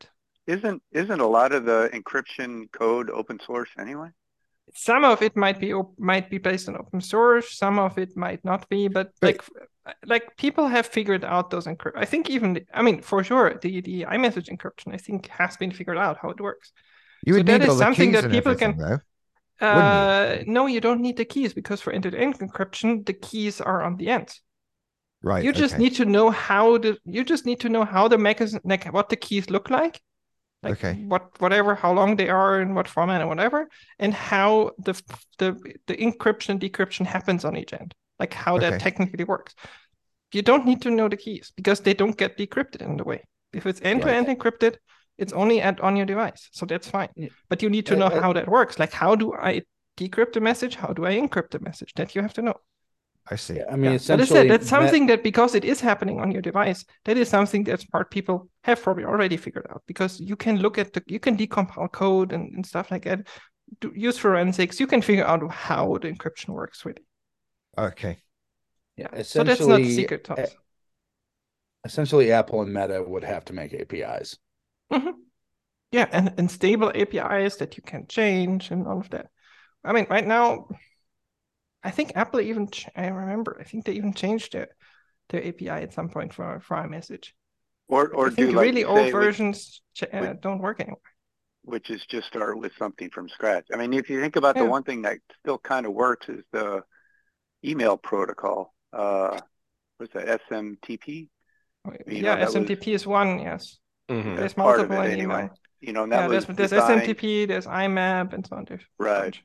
isn't isn't a lot of the encryption code open source anyway? Some of it might be might be based on open source. Some of it might not be. But, but like like people have figured out those encrypt. I think even I mean for sure the the iMessage encryption I think has been figured out how it works. You would so need that all is the something keys that and people can. Though. Uh, you? No, you don't need the keys because for end-to-end encryption, the keys are on the end. Right. You just okay. need to know how the you just need to know how the mechanism, like what the keys look like, like okay. what whatever, how long they are, in what format, and whatever, and how the the the encryption decryption happens on each end, like how okay. that technically works. You don't need to know the keys because they don't get decrypted in the way. If it's end-to-end right. encrypted, it's only at on your device, so that's fine. Yeah. But you need to know uh, how that works. Like, how do I decrypt a message? How do I encrypt a message? That you have to know. I see. Yeah, I mean, yeah. essentially, that is it. That's something that because it is happening on your device, that is something that smart people have probably already figured out. Because you can look at the, you can decompile code and, and stuff like that. Do, use forensics. You can figure out how the encryption works really. Okay. Yeah. So that's not secret sauce. Essentially, Apple and Meta would have to make A P Is. Mm-hmm. Yeah, and, and stable A P Is that you can change and all of that. I mean, right now, I think Apple even, I remember, I think they even changed their, their A P I at some point for, for iMessage. Or, or I think do really like old say, versions which, uh, don't work anymore. Which is just start with something from scratch. I mean, if you think about yeah. the one thing that still kind of works is the email protocol. Uh, what's that, S M T P? You yeah, know, S M T P was, is one, yes. Mm-hmm. There's part multiple of it in anyway. email. You know, and that yeah, was there's, there's designed, S M T P, there's I M A P, and so on. There's right.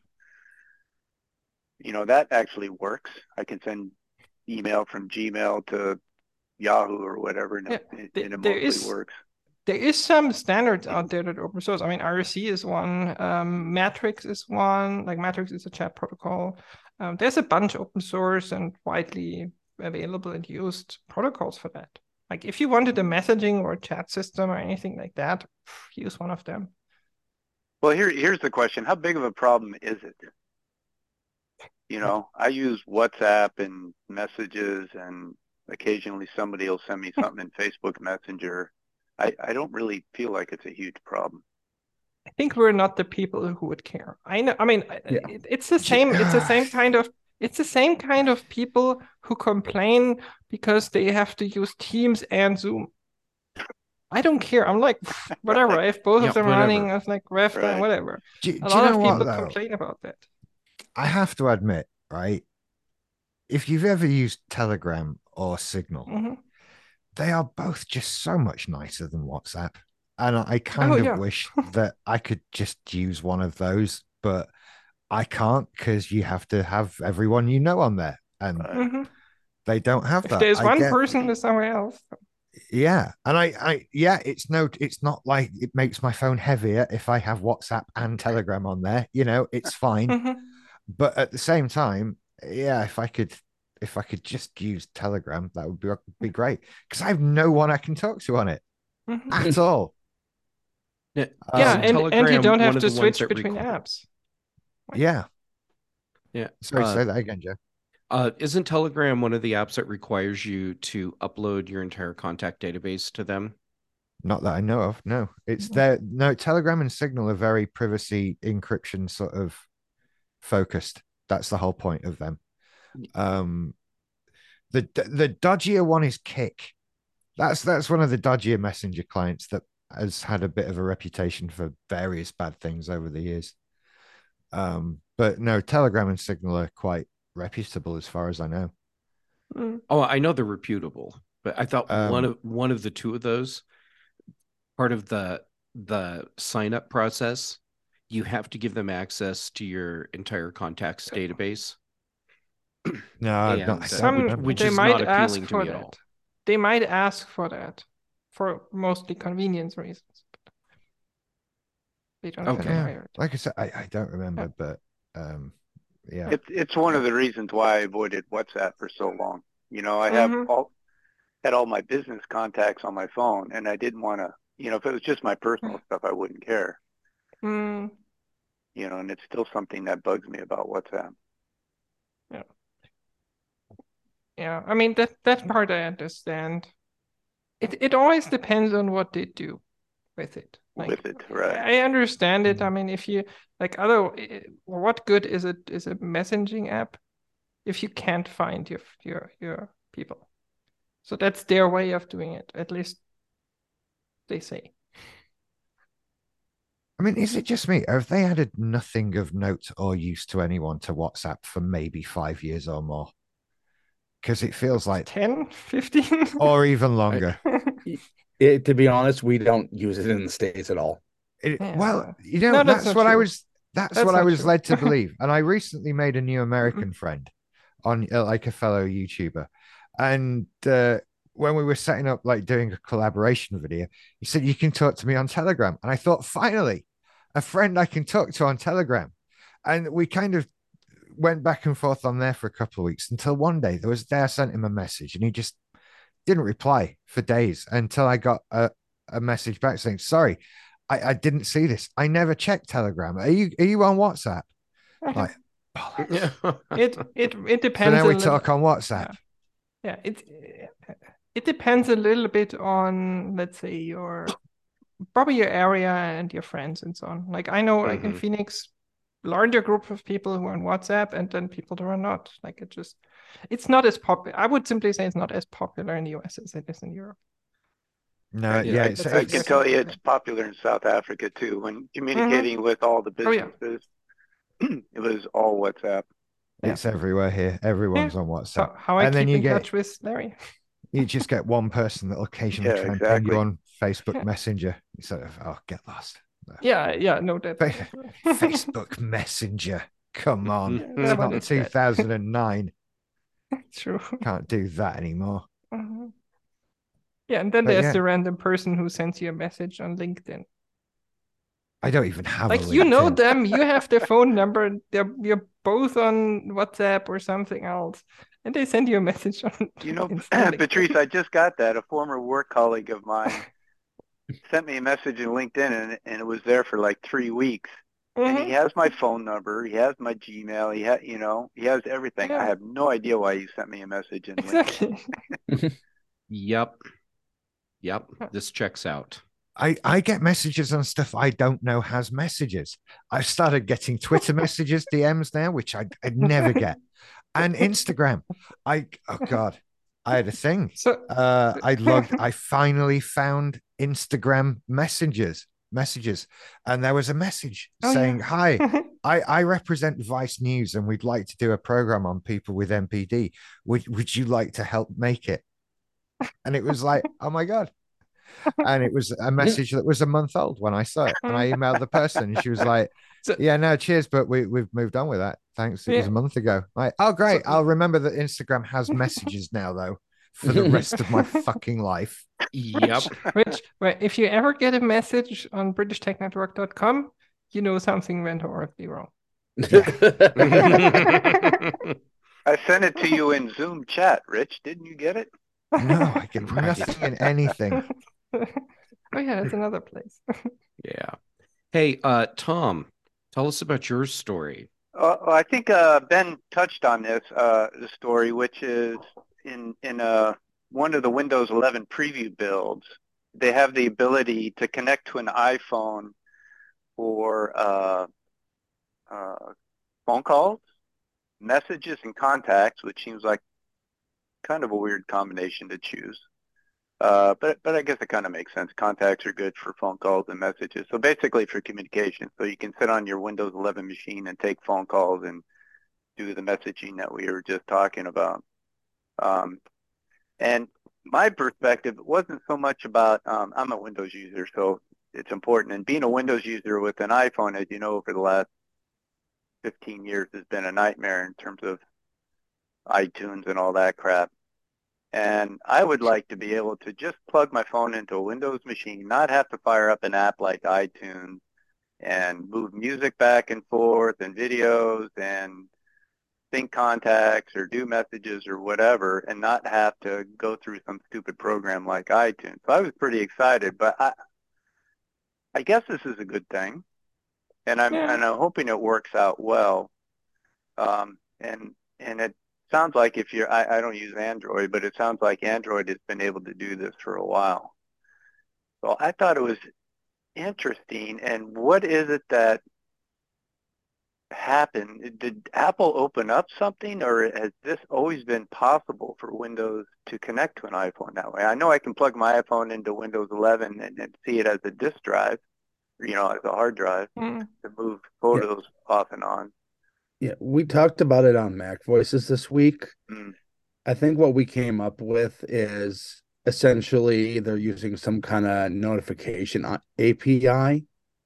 You know, that actually works. I can send email from Gmail to Yahoo or whatever, and, yeah, it, the, and it there mostly is, works. There is some standards out there that are open source. I mean, I R C is one, um, Matrix is one, like Matrix is a chat protocol. Um, there's a bunch of open source and widely available and used protocols for that. Like if you wanted a messaging or a chat system or anything like that, use one of them. Well, here, here's the question. How big of a problem is it? You know, I use WhatsApp and messages, and occasionally somebody will send me something in Facebook Messenger. I, I don't really feel like it's a huge problem. I think we're not the people who would care. I know. I mean, yeah. it, it's the same. It's the same kind of. It's the same kind of people who complain because they have to use Teams and Zoom. I don't care. I'm like, whatever. I have both yeah, of them whatever. running. I was like, ref, right. whatever. Do, a do lot you know of people what, complain about that. I have to admit, right? If you've ever used Telegram or Signal, mm-hmm. they are both just so much nicer than WhatsApp. And I kind oh, of yeah. wish that I could just use one of those, but I can't because you have to have everyone you know on there. And mm-hmm. they don't have if that. There's I one get, person to somewhere else. Yeah. And I, I, yeah, it's no, it's not like it makes my phone heavier if I have WhatsApp and Telegram on there. You know, it's fine. Mm-hmm. But at the same time, yeah, if I could, if I could just use Telegram, that would be, be great because I have no one I can talk to on it mm-hmm. at all. Yeah, um, yeah and, Telegram, and you don't have to switch between record... apps. Yeah. Yeah. Sorry, uh, say that again, Joe. Uh, isn't Telegram one of the apps that requires you to upload your entire contact database to them? Not that I know of. No, it's there. No, Telegram and Signal are very privacy encryption sort of focused. That's the whole point of them. Um, the the dodgier one is Kik. That's that's one of the dodgier messenger clients that has had a bit of a reputation for various bad things over the years. Um, but no, Telegram and Signal are quite reputable as far as I know. Mm. Oh, I know they're reputable, but I thought um, one of one of the two of those, part of the the sign up process, you have to give them access to your entire contacts database. No, and, not, some uh, which they is might not ask appealing to for me that. at all. They might ask for that for mostly convenience reasons. They don't okay. require it. Like I said, I, I don't remember, yeah. but um, yeah, it's it's one of the reasons why I avoided WhatsApp for so long. You know, I mm-hmm. have all had all my business contacts on my phone, and I didn't want to. You know, if it was just my personal mm. stuff, I wouldn't care. Mm. You know, and it's still something that bugs me about WhatsApp. Yeah. Yeah, I mean that that part I understand. It it always depends on what they do with it. Like, with it, right? I understand it. I mean, if you like other, what good is it is a messaging app if you can't find your your your people? So that's their way of doing it, at least they say. I mean, is it just me? Have they added nothing of note or use to anyone to WhatsApp for maybe five years or more? Because it feels like ten, fifteen or even longer. It, to be honest, we don't use it in the States at all. It, Yeah. Well, you know, No, that's that's not what I true. was. That's, That's what I not was true. led to believe. And I recently made a new American friend on uh, like a fellow YouTuber, and uh, when we were setting up like doing a collaboration video, he said you can talk to me on Telegram, and I thought finally, a friend I can talk to on Telegram, and we kind of went back and forth on there for a couple of weeks until one day there was a day I sent him a message and he just didn't reply for days until I got a, a message back saying, sorry, I, I didn't see this. I never checked Telegram. Are you are you on WhatsApp? Like, Yeah. it it it depends. so now a we little, talk on WhatsApp. Yeah, yeah it it depends a little bit on, let's say, your probably your area and your friends and so on. Like I know, like in Mhm. Phoenix, larger group of people who are on WhatsApp, and then people who are not. Like it just, it's not as popular. I would simply say it's not as popular in the U S as it is in Europe. No, I, yeah, I, it's, I it's can tell you it's popular in South Africa too. When communicating with all the Oh, yeah. businesses, it was all WhatsApp. it's everywhere here. Everyone's on WhatsApp. How, how I and then keep you in get touch with Larry. you just get one person that'll occasionally Yeah, try and ping exactly. you on Facebook Yeah. Messenger. You sort of, oh, get lost. Yeah, yeah, no, that. Fa- Facebook Messenger. Come on. Yeah, It's that one not is dead. two thousand nine. True. Can't do that anymore. Mhm. Yeah, and then But there's yeah. the random person who sends you a message on LinkedIn. I don't even have a Like you know LinkedIn. them, you have their phone number, they're you're both on WhatsApp or something else, and they send you a message on. You know, Insta LinkedIn. Patrice, I just got that. A former work colleague of mine sent me a message in LinkedIn, and, and it was there for like three weeks. And he Mhm. has my phone number. He has my Gmail. He has, you know, he has everything. I Yeah, have no idea why he sent me a message in LinkedIn. exactly. Yep. Yep. This checks out. I, I get messages on stuff I don't know has messages. I've started getting Twitter messages, D Ms now, which I, I'd never get. And Instagram. I oh God. I had a thing. So Uh I logged, I finally found Instagram messages, messages, and there was a message Oh, saying, yeah. Hi, I, I represent Vice News and we'd like to do a program on people with M P D. Would would you like to help make it? And it was like, oh my God. And it was a message that was a month old when I saw it. And I emailed the person and she was like, So- yeah, no, cheers, but we, we've moved on with that. Thanks. It was Yeah. a month ago. Like, oh, great. So- I'll remember that Instagram has messages now, though, for the rest of my fucking life. Yep. Which, well, if you ever get a message on british tech network dot com, you know something went horribly wrong. I sent it to you in Zoom chat, Rich. Didn't you get it? No, I get Right. nothing in anything. Oh yeah, it's another place. Yeah. Hey, uh, Tom, tell us about your story. Uh, I think uh, Ben touched on this uh, the story, which is in in uh, one of the Windows eleven preview builds. They have the ability to connect to an iPhone for uh, uh, phone calls, messages, and contacts, which seems like kind of a weird combination to choose. Uh, but but I guess it kind of makes sense. Contacts are good for phone calls and messages. So basically for communication. So you can sit on your Windows eleven machine and take phone calls and do the messaging that we were just talking about. Um, and my perspective wasn't so much about, um, I'm a Windows user, so it's important. And being a Windows user with an iPhone, as you know, for the last fifteen years has been a nightmare in terms of iTunes and all that crap. And I would like to be able to just plug my phone into a Windows machine, not have to fire up an app like iTunes and move music back and forth and videos and sync contacts or do messages or whatever, and not have to go through some stupid program like iTunes. So I was pretty excited, but I, I guess this is a good thing, and I'm Yeah. and I'm hoping it works out well. Um, and and it sounds like if you're, I, I don't use Android, but it sounds like Android has been able to do this for a while. So I thought it was interesting. And what is it that happened? Did Apple open up something, or has this always been possible for Windows to connect to an iPhone that way? I know I can plug my iPhone into Windows eleven and, and see it as a disk drive, you know, as a hard drive mm. to move photos yeah. off and on. Yeah, we talked about it on Mac Voices this week. Mm. I think what we came up with is essentially they're using some kind of notification A P I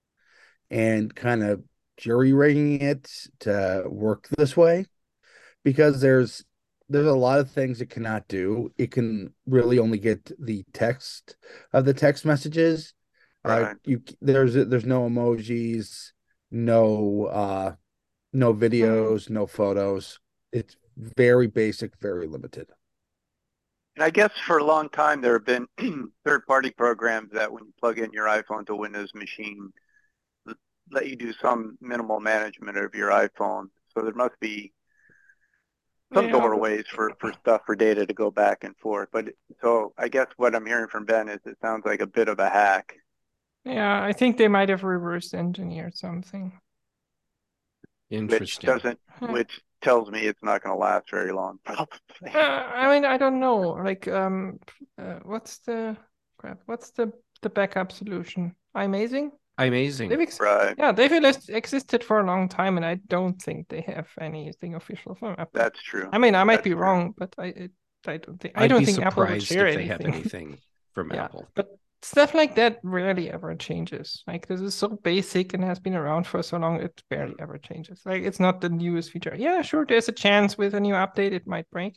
and kind of jury rigging it to work this way, because there's there's a lot of things it cannot do. It can really only get the text of the text messages. Right. Uh, you there's there's no emojis, no uh, no videos, no photos. It's very basic, very limited. And I guess for a long time there have been third-party programs that when you plug in your iPhone to a Windows machine, let you do some minimal management of your iPhone. So there must be some yeah. doorways for, for stuff, for data to go back and forth. But so I guess what I'm hearing from Ben is it sounds like a bit of a hack. Yeah, I think they might have reverse engineered something. Interesting. Which doesn't, which tells me it's not going to last very long, probably. Uh, I mean, I don't know. Like, um, uh, what's the crap? What's the the backup solution? iMazing. iMazing. They've ex- right. Yeah, they've existed for a long time, and I don't think they have anything official from Apple. That's true. I mean, I might That's be true. wrong, but I it, I don't think I I'd don't be think Apple would share if they anything. have anything from yeah, Apple. But stuff like that rarely ever changes. Like, this is so basic and has been around for so long, it barely ever changes. Like, it's not the newest feature. Yeah, sure, there's a chance with a new update it might break.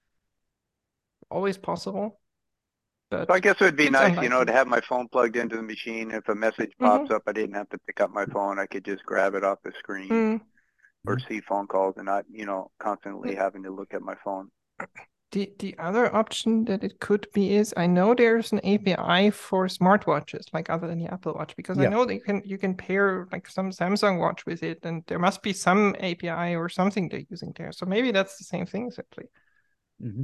Always possible. But so I guess it would be nice, unlikely. you know, to have my phone plugged into the machine. If a message pops mm-hmm. up, I didn't have to pick up my phone. I could just grab it off the screen mm-hmm. or see phone calls and not, you know, constantly mm-hmm. having to look at my phone. The the other option that it could be is, I know there's an A P I for smartwatches, like other than the Apple Watch, because yeah. I know they can you can pair like some Samsung Watch with it, and there must be some A P I or something they're using there. So maybe that's the same thing simply. Mm-hmm.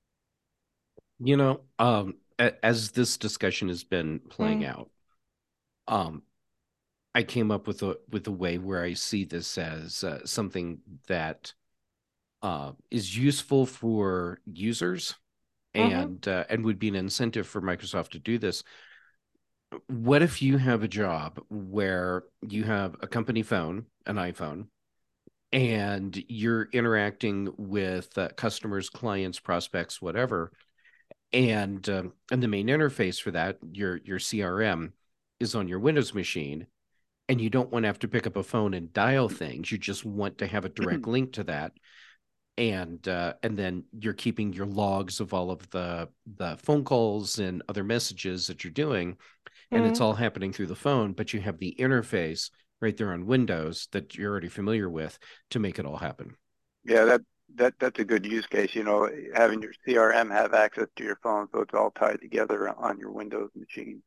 You know, um, as this discussion has been playing mm. out, um, I came up with a with a way where I see this as uh, something that uh, is useful for users, mm-hmm. and uh, and would be an incentive for Microsoft to do this. What if you have a job where you have a company phone, an iPhone, and you're interacting with uh, customers, clients, prospects, whatever, and um, and the main interface for that, your your C R M, is on your Windows machine, and you don't want to have to pick up a phone and dial things. You just want to have a direct link to that, and uh, and then you're keeping your logs of all of the the phone calls and other messages that you're doing, and mm-hmm. it's all happening through the phone. But you have the interface right there on Windows that you're already familiar with to make it all happen. Yeah, that. That that's a good use case, you know, having your C R M have access to your phone, so it's all tied together on your Windows machine.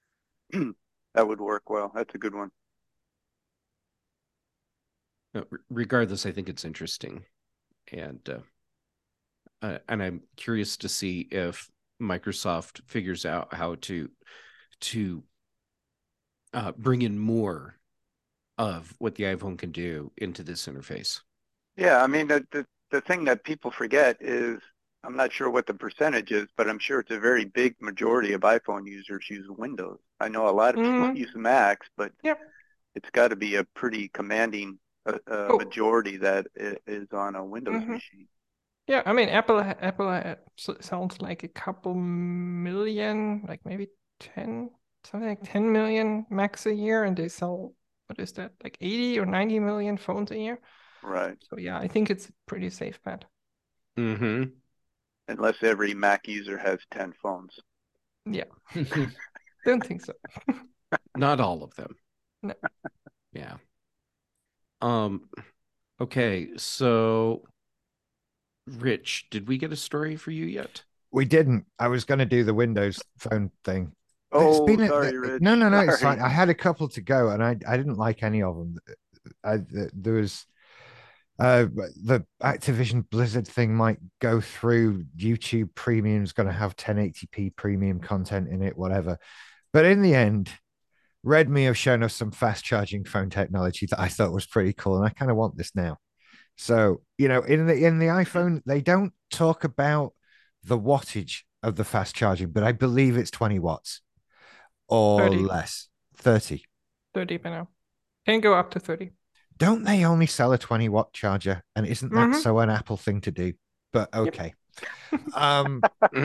That would work well. That's a good one. Regardless, I think it's interesting, and uh, uh, and I'm curious to see if Microsoft figures out how to to uh, bring in more of what the iPhone can do into this interface. Yeah, I mean, the, the the thing that people forget is, I'm not sure what the percentage is, but I'm sure it's a very big majority of iPhone users use Windows. I know a lot of people mm-hmm. use Macs, but yep. it's got to be a pretty commanding uh, uh, oh. majority that is on a Windows mm-hmm. machine. Yeah, I mean, Apple Apple sounds like a couple million, like maybe ten, something like ten million Macs a year, and they sell, what is that, like eighty or ninety million phones a year? Right. So yeah, I think it's a pretty safe bet. Mm-hmm. Unless every Mac user has ten phones. Yeah. Don't think so. Not all of them. No. Yeah. Um. Okay, so Rich, did we get a story for you yet? We didn't. I was going to do the Windows Phone thing. Oh, it's been sorry, a, Rich. No, no, no. Sorry. It's fine. I had a couple to go, and I I didn't like any of them. I, there was uh the Activision Blizzard thing might go through. YouTube Premium's going to have ten eighty p premium content in it, whatever. But in the end, Redmi have shown us some fast charging phone technology that I thought was pretty cool, and I kind of want this now. So, you know, in the in the iPhone, they don't talk about the wattage of the fast charging, but I believe it's twenty watts or thirty. less. thirty. thirty by now. Can go up to thirty. Don't they only sell a twenty watt charger? And isn't that Mhm. so an Apple thing to do? But okay. Um,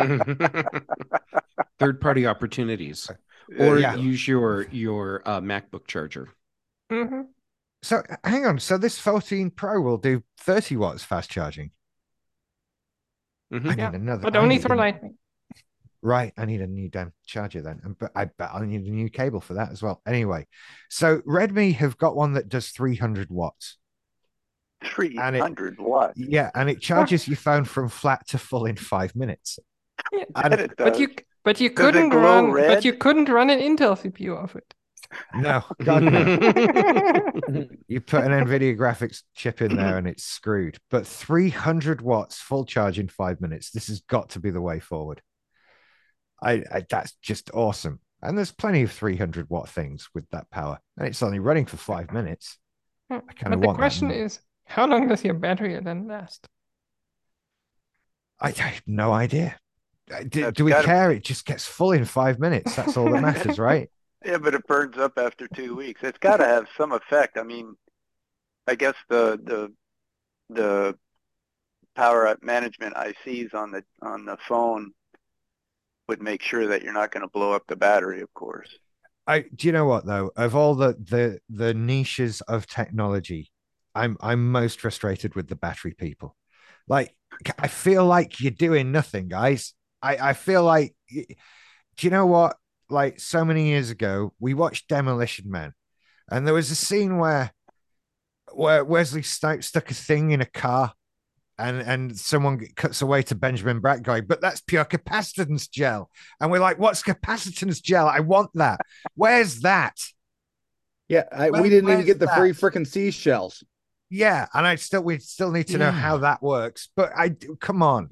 Third party opportunities. Or Yeah. use your your uh, MacBook charger. hmm so hang on. So this fourteen Pro will do thirty watts fast charging. Mhm. I need Yeah, another. But I only need through a- Lightning. Right, I need a new damn charger then. And but I bet I'll need a new cable for that as well. Anyway, so Redmi have got one that does three hundred watts. three And it- hundred watts. Yeah, and it charges your phone from flat to full in five minutes. Yeah. And- That it But does. you but you Does it couldn't glow run red? but you couldn't run an Intel C P U off it. No, God no. You put an NVIDIA graphics chip in there and it's screwed. But three hundred watts full charge in five minutes. This has got to be the way forward. I, I that's just awesome. And there's plenty of three hundred watt things with that power. And it's only running for five minutes. Yeah, I kind of But the want that question more. is, how long does your battery then last? I, I have no idea. Uh, Do, That's do we gotta- care? It just gets full in five minutes. That's all that matters, right? Yeah, but it burns up after two weeks. It's got to have some effect. I mean, I guess the the the power management I Cs on the on the phone would make sure that you're not going to blow up the battery, of course. I do you know what though? Of all the the the niches of technology, I'm I'm most frustrated with the battery people. Like I feel like you're doing nothing, guys. I I feel like do you know what? Like so many years ago, we watched Demolition Man, and there was a scene where where Wesley Snipes stuck a thing in a car, and and someone cuts away to Benjamin Bratt going, but that's pure capacitance gel, and we're like, what's capacitance gel? I want that. Where's that? Yeah, I, Where- we didn't even where's get the that? free freaking seashells. Yeah, and I still we still need to know Yeah. how that works. But I do come on.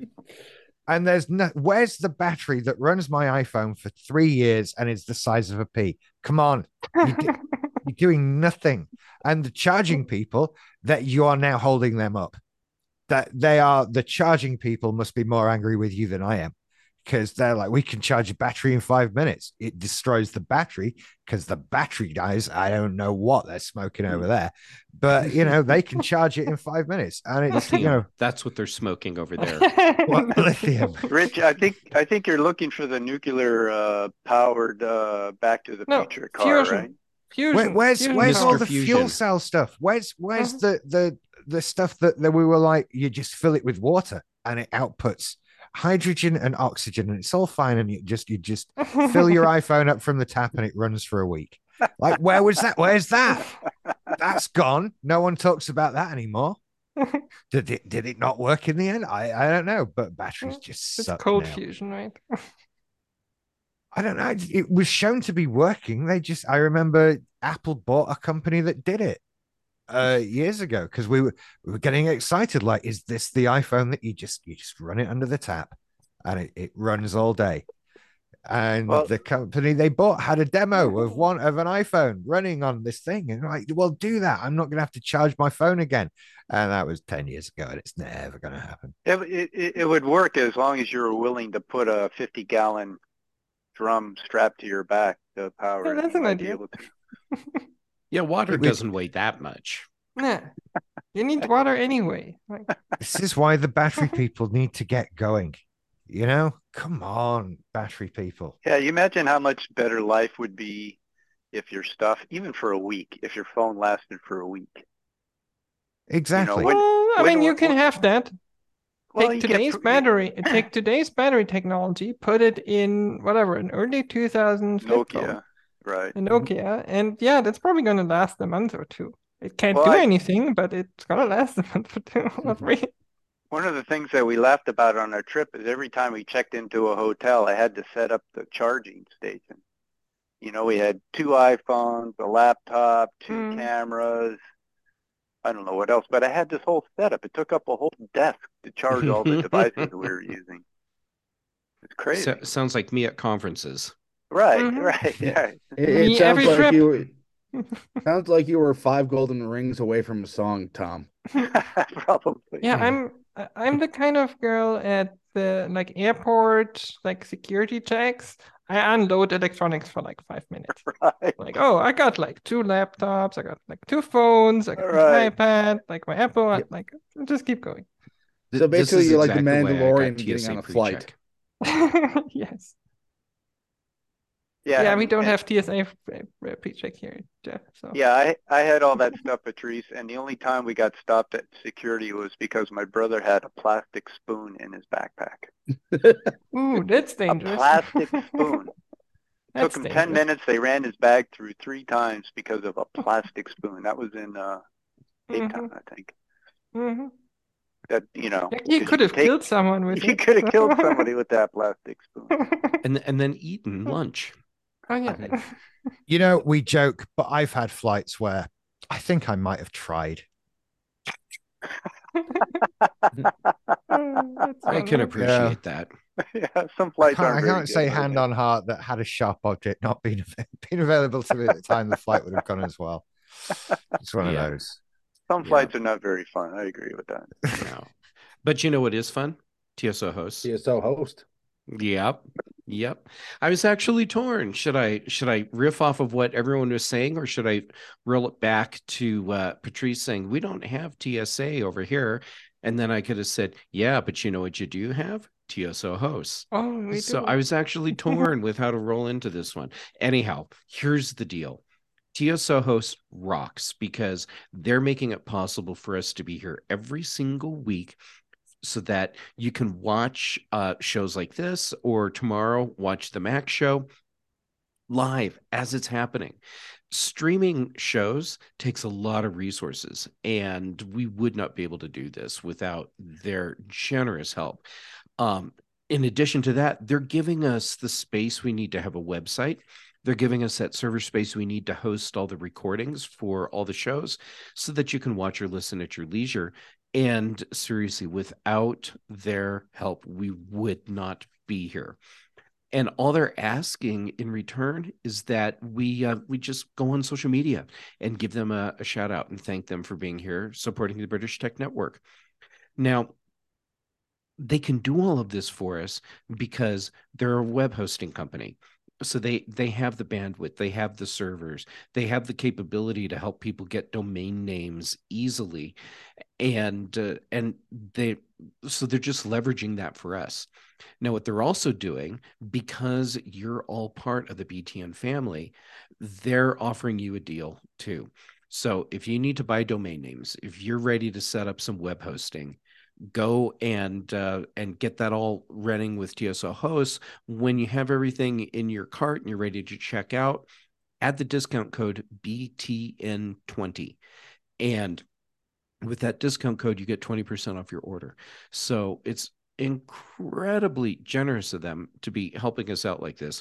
And there's no where's the battery that runs my iPhone for three years and is the size of a pea? Come on. You do, you're doing nothing. And the charging people that you are now holding them up. That they are the charging people must be more angry with you than I am. Because they're like, we can charge a battery in five minutes. It destroys the battery because the battery guys, I don't know what they're smoking over there, but you know, they can charge it in five minutes. And it's, you Lithium. know, That's what they're smoking over there. what lithium. Rich, I think I think you're looking for the nuclear uh, powered uh, Back to the No, Future car, fusion. right? Fusion. Where, where's Fusion where's all power. the Fusion. fuel cell stuff? Where's where's Mhm. the the the stuff that, that we were like, you just fill it with water and it outputs hydrogen and oxygen and it's all fine and you just you just fill your iPhone up from the tap and it runs for a week. Like, where was that? Where's that? That's gone. No one talks about that anymore. Did it did it not work in the end? I, I don't know, but batteries just It's suck cold now. fusion, right? I don't know. It was shown to be working. They just I remember Apple bought a company that did it uh years ago because we were we were getting excited. Like, is this the iPhone that you just you just run it under the tap and it, it runs all day? And Well- the company they bought had a demo of one of an iPhone running on this thing, and like, well, do that. I'm not gonna have to charge my phone again. And that was ten years ago, and it's never gonna happen. It, it, it would work as long as you were willing to put a fifty gallon drum strapped to your back to power Yeah, it. that's You an might be idea. able to. Yeah, water It was- doesn't weigh that much. Nah. You need water anyway. Like, This is why the battery people need to get going. You know, come on, battery people. Yeah, you imagine how much better life would be if your stuff, even for a week, if your phone lasted for a week. Exactly. When- well, I when- mean, you when- can have that. Well, Take you get today's pr- battery. Take today's battery technology. Put it in whatever an early two thousands flip phone, Nokia, right? a Nokia, and yeah, that's probably going to last a month or two. It can't Well, do I- anything, but it's gonna last a month or two or three. One of the things that we laughed about on our trip is every time we checked into a hotel, I had to set up the charging station. You know, we had two iPhones, a laptop, two Mm. cameras. I don't know what else, but I had this whole setup. It took up a whole desk to charge all the devices we were using. It's crazy. So, sounds like me at conferences. Right, Mhm. right, Yeah. right. It, it Me sounds every like trip. you were sounds like you were five golden rings away from a song, Tom. Probably. Yeah, I'm I- I'm the kind of girl at the like airport, like security checks. I unload electronics for like five minutes. Right, Like, oh, I got like two laptops, I got like two phones, I got my right. iPad, like my Apple, Yeah. like just keep going. Th- So this basically, is you're like the exactly why I got Mandalorian getting T S A on a flight. pre-check. Yes. Yeah, Yeah, and, we don't and have T S A f- uh, pre-check here, Jeff. So yeah, I I had all that stuff, Patrice, and the only time we got stopped at security was because my brother had a plastic spoon in his backpack. ooh, that's A dangerous. plastic spoon. Took That's him ten dangerous. minutes. They ran his bag through three times because of a plastic spoon. That was in uh, Cape Town, hmm I think. hmm That, you know, Like you because could you could have take, killed someone with you it. could have killed somebody with that plastic spoon. And and then eaten lunch. Oh yeah. You know, we joke, but I've had flights where I think I might have tried. Oh, that's I can funny. appreciate that. Yeah, some I flights can't, aren't I very can't say good, are hand they? on heart that had a sharp object not been, been available to me at the time, the flight would have gone as well. It's one of Yeah. those. Some Yeah. flights are not very fun. I agree with that. No. But you know what is fun? T S O hosts. T S O host. Yep. Yep. I was actually torn. Should I should I riff off of what everyone was saying, or should I roll it back to uh, Patrice saying we don't have T S A over here? And then I could have said, yeah, but you know what you do have? T S O hosts. Oh, we So do. I was actually torn with how to roll into this one. Anyhow, here's the deal. T S O hosts rocks because they're making it possible for us to be here every single week so that you can watch uh, shows like this, or tomorrow watch the Mac Show live as it's happening. Streaming shows takes a lot of resources, and we would not be able to do this without their generous help. Um, in addition to that, they're giving us the space we need to have a website. They're giving us that server space we need to host all the recordings for all the shows so that you can watch or listen at your leisure. And seriously, without their help, we would not be here. And all they're asking in return is that we uh, we just go on social media and give them a, a shout out and thank them for being here, supporting the British Tech Network. Now, they can do all of this for us because they're a web hosting company. So they they have the bandwidth, they have the servers, they have the capability to help people get domain names easily, and uh, and they so they're just leveraging that for us. Now, what they're also doing, because you're all part of the B T N family, they're offering you a deal too. So if you need to buy domain names, if you're ready to set up some web hosting, go and uh, and get that all running with T S O hosts. When you have everything in your cart and you're ready to check out, add the discount code B T N twenty. And with that discount code, you get twenty percent off your order. So it's incredibly generous of them to be helping us out like this.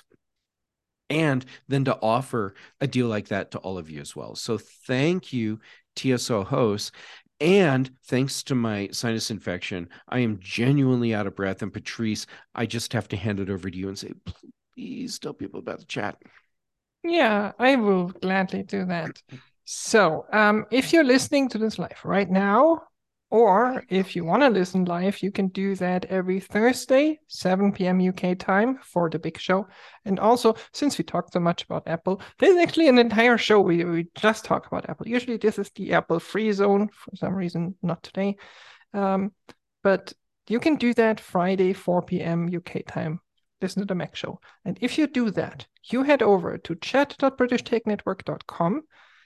And then to offer a deal like that to all of you as well. So thank you, T S O hosts. And thanks to my sinus infection, I am genuinely out of breath. And Patrice, I just have to hand it over to you and say, please tell people about the chat. Yeah, I will gladly do that. So, um, if you're listening to this live right now, or if you want to listen live, you can do that every Thursday, seven p.m. U K time for the big show. And also, since we talked so much about Apple, there's actually an entire show where we just talk about Apple. Usually this is the Apple free zone. For some reason, not today. Um, but you can do that Friday, four p.m. U K time. Listen to the Mac Show. And if you do that, you head over to chat dot british tech network dot com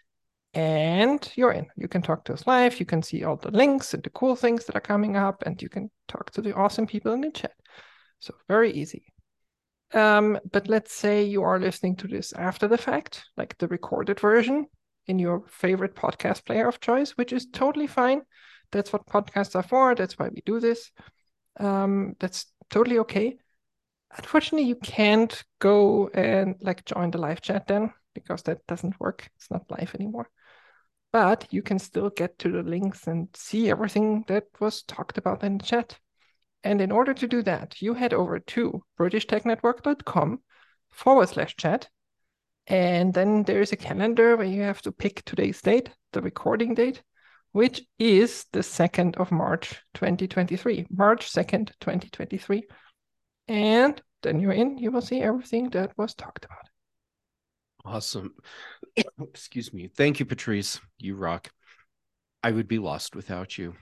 and you're in. You can talk to us live. You can see all the links and the cool things that are coming up, and you can talk to the awesome people in the chat. So very easy. Um, but let's say you are listening to this after the fact, like the recorded version in your favorite podcast player of choice, which is totally fine. That's what podcasts are for. That's why we do this. Um, that's totally okay. Unfortunately, you can't go and like join the live chat then, because that doesn't work. It's not live anymore. But you can still get to the links and see everything that was talked about in the chat. And in order to do that, you head over to british tech network dot com forward slash chat. And then there is a calendar where you have to pick today's date, the recording date, which is the second of March, twenty twenty-three, March second, twenty twenty-three. And then you're in, you will see everything that was talked about. Awesome. Excuse me. Thank you, Patrice. You rock. I would be lost without you.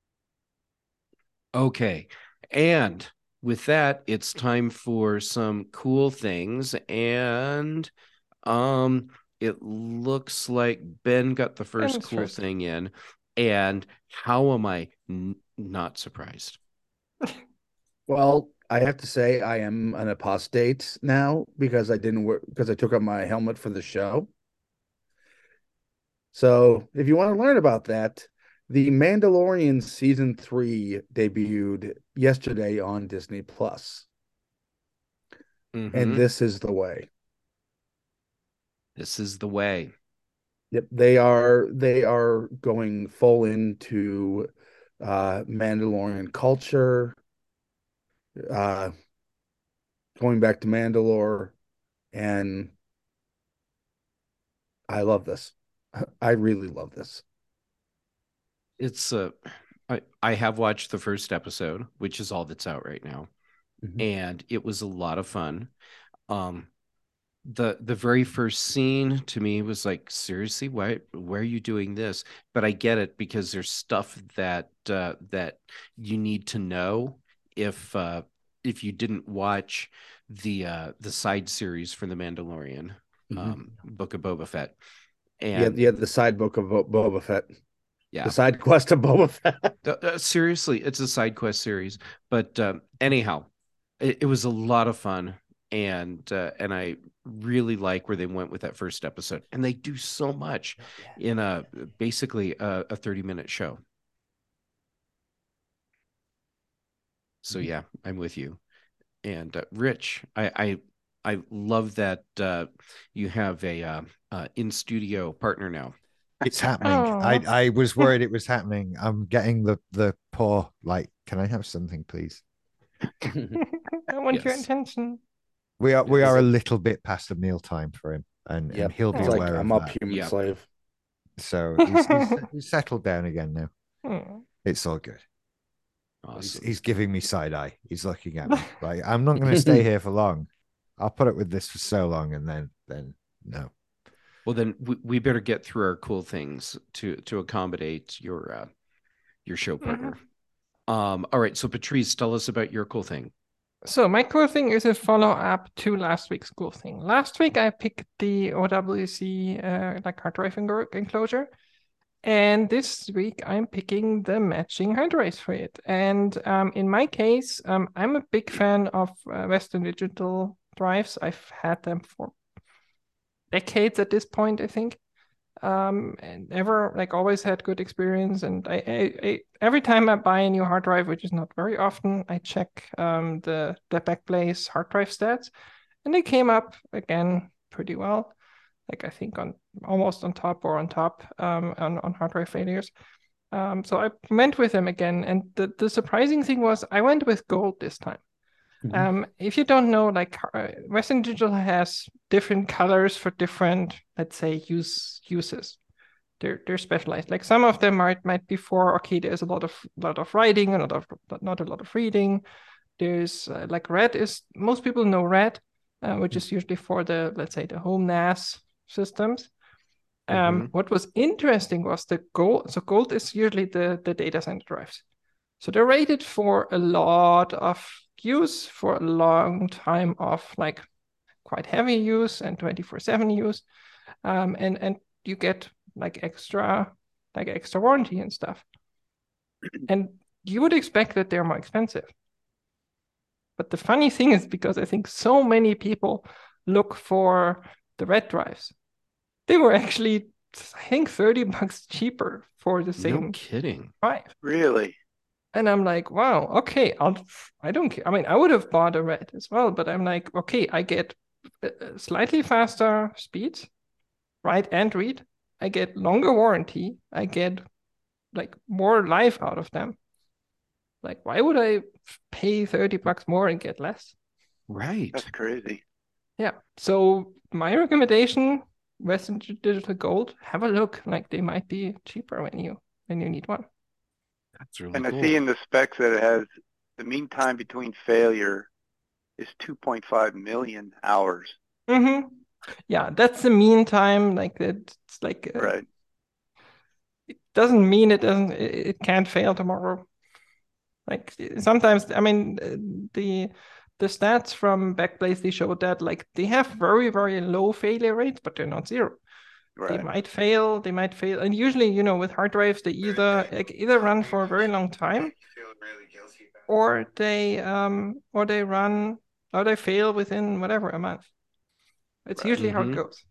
Okay. And with that, it's time for some cool things. And um, it looks like Ben got the first Ben's cool first. thing in. And how am I n- not surprised? Well, I have to say I am an apostate now because I didn't work because I took up my helmet for the show. So if you want to learn about that, The Mandalorian season three debuted yesterday on Disney Plus. Mm-hmm. And this is the way. This is the way. Yep, they are they are going full into uh Mandalorian culture, uh going back to Mandalore, and I love this. I really love this. It's uh, I, I have watched the first episode, which is all that's out right now. Mm-hmm. And it was a lot of fun. Um the the very first scene to me was like, seriously, why why are you doing this? But I get it, because there's stuff that uh that you need to know if uh if you didn't watch the uh the side series for the Mandalorian, mm-hmm. um Book of Boba Fett. And yeah, yeah, the side book of Bo- Boba Fett. Yeah, the side quest of Boba Fett. uh, uh, seriously, it's a side quest series. But uh, anyhow, it, it was a lot of fun, and uh, and I really like where they went with that first episode. And they do so much in a basically a, a thirty minute show. So yeah, I'm with you. And uh, Rich, I, I I love that uh, you have a uh, uh, in studio partner now. It's happening. I, I was worried it was happening. I'm getting the the poor, like, can I have something, please? I want yes. your attention. We are we are a little bit past the meal time for him, and, yep. and he'll be it's aware like, of I'm that. up human yep. slave. So he's, he's, he's settled down again now. Hmm. It's all good. Awesome. He's, he's giving me side eye. He's looking at me like, I'm not going to stay here for long. I'll put up with this for so long, and then then no. Well, then we, we better get through our cool things to to accommodate your uh, your show partner. Mm-hmm. Um, all right, so Patrice, tell us about your cool thing. So my cool thing is a follow-up to last week's cool thing. Last week I picked the O W C uh, like hard drive enclosure, and this week I'm picking the matching hard drives for it. And um, in my case, um, I'm a big fan of uh, Western Digital drives. I've had them for decades at this point, I think. Um, and ever like always had good experience. And I, I, I every time I buy a new hard drive, which is not very often, I check um the the Backblaze hard drive stats, and they came up again pretty well. Like I think on almost on top or on top um on, on hard drive failures. Um, so I went with them again, and the the surprising thing was I went with gold this time. Mm-hmm. Um, if you don't know, like uh, Western Digital has different colors for different, let's say, use uses. They're they're specialized. Like some of them might might be for okay, there's a lot of lot of writing, a lot of not a lot of reading. There's uh, like red is most people know red, uh, which mm-hmm. is usually for the let's say the home N A S systems. Um, mm-hmm. What was interesting was the gold. So gold is usually the the data center drives. So they're rated for a lot of use, for a long time of like quite heavy use and twenty-four seven use. Um, and, and you get like extra, like extra warranty and stuff. And you would expect that they're more expensive. But the funny thing is, because I think so many people look for the red drives, they were actually, I think, thirty bucks cheaper for the same. No kidding. Drive. Really? And I'm like, wow, okay, I'll, I don't care. I mean, I would have bought a red as well, but I'm like, okay, I get slightly faster speeds, write and read. I get longer warranty. I get like more life out of them. Like, why would I pay thirty bucks more and get less? Right. That's crazy. Yeah. So my recommendation, Western Digital Gold, have a look. Like they might be cheaper when you when you need one. That's really and cool. I see in the specs that it has the mean time between failure is two point five million hours. Mm-hmm. Yeah, that's the mean time. Like it's like uh, Right. it doesn't mean it doesn't it, it can't fail tomorrow. Like sometimes, I mean, uh, the the stats from Backblaze, they show that like they have very very low failure rates, but they're not zero. They Right. might fail, they might fail, and usually, you know, with hard drives, they either like, either run for a very long time, or they um or they run or they fail within whatever a month. It's Right. usually how it Mhm. goes.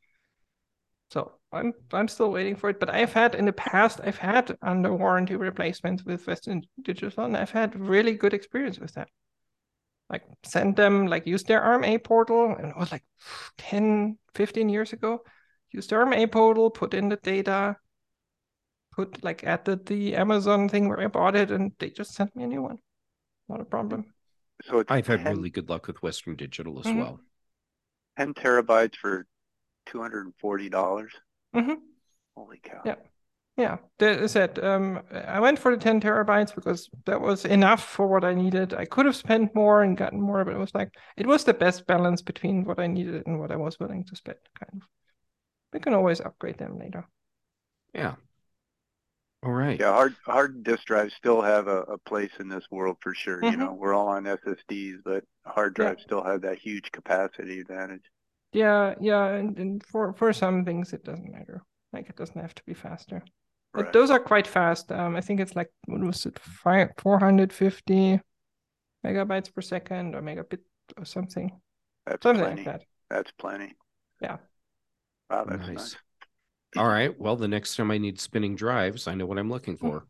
So I'm I'm still waiting for it, but I've had in the past I've had under warranty replacements with Western Digital, and I've had really good experience with that. Like send them like use their ARM A portal, and it was like ten, fifteen years ago. Use their ARM A portal, put in the data, put like added the Amazon thing where I bought it, and they just sent me a new one. Not a problem. So it's I've had ten, really good luck with Western Digital as Mhm. well. ten terabytes for two hundred forty dollars. Mm-hmm. Holy cow. Yeah. Yeah, that is it. Um, I went for the ten terabytes because that was enough for what I needed. I could have spent more and gotten more, but it was like it was the best balance between what I needed and what I was willing to spend, kind of. We can always upgrade them later. Yeah. All right. Yeah, hard hard disk drives still have a, a place in this world for sure. You Mhm. know, we're all on S S Ds, but hard Yeah. drives still have that huge capacity advantage. Yeah, yeah, and, and for for some things it doesn't matter. Like it doesn't have to be faster. But Right. those are quite fast. Um, I think it's like what was it, five, four hundred fifty megabytes per second or megabit or something, That's something plenty. like that. That's plenty. Yeah. Wow, that's Nice. nice. All right. Well, the next time I need spinning drives, I know what I'm looking for.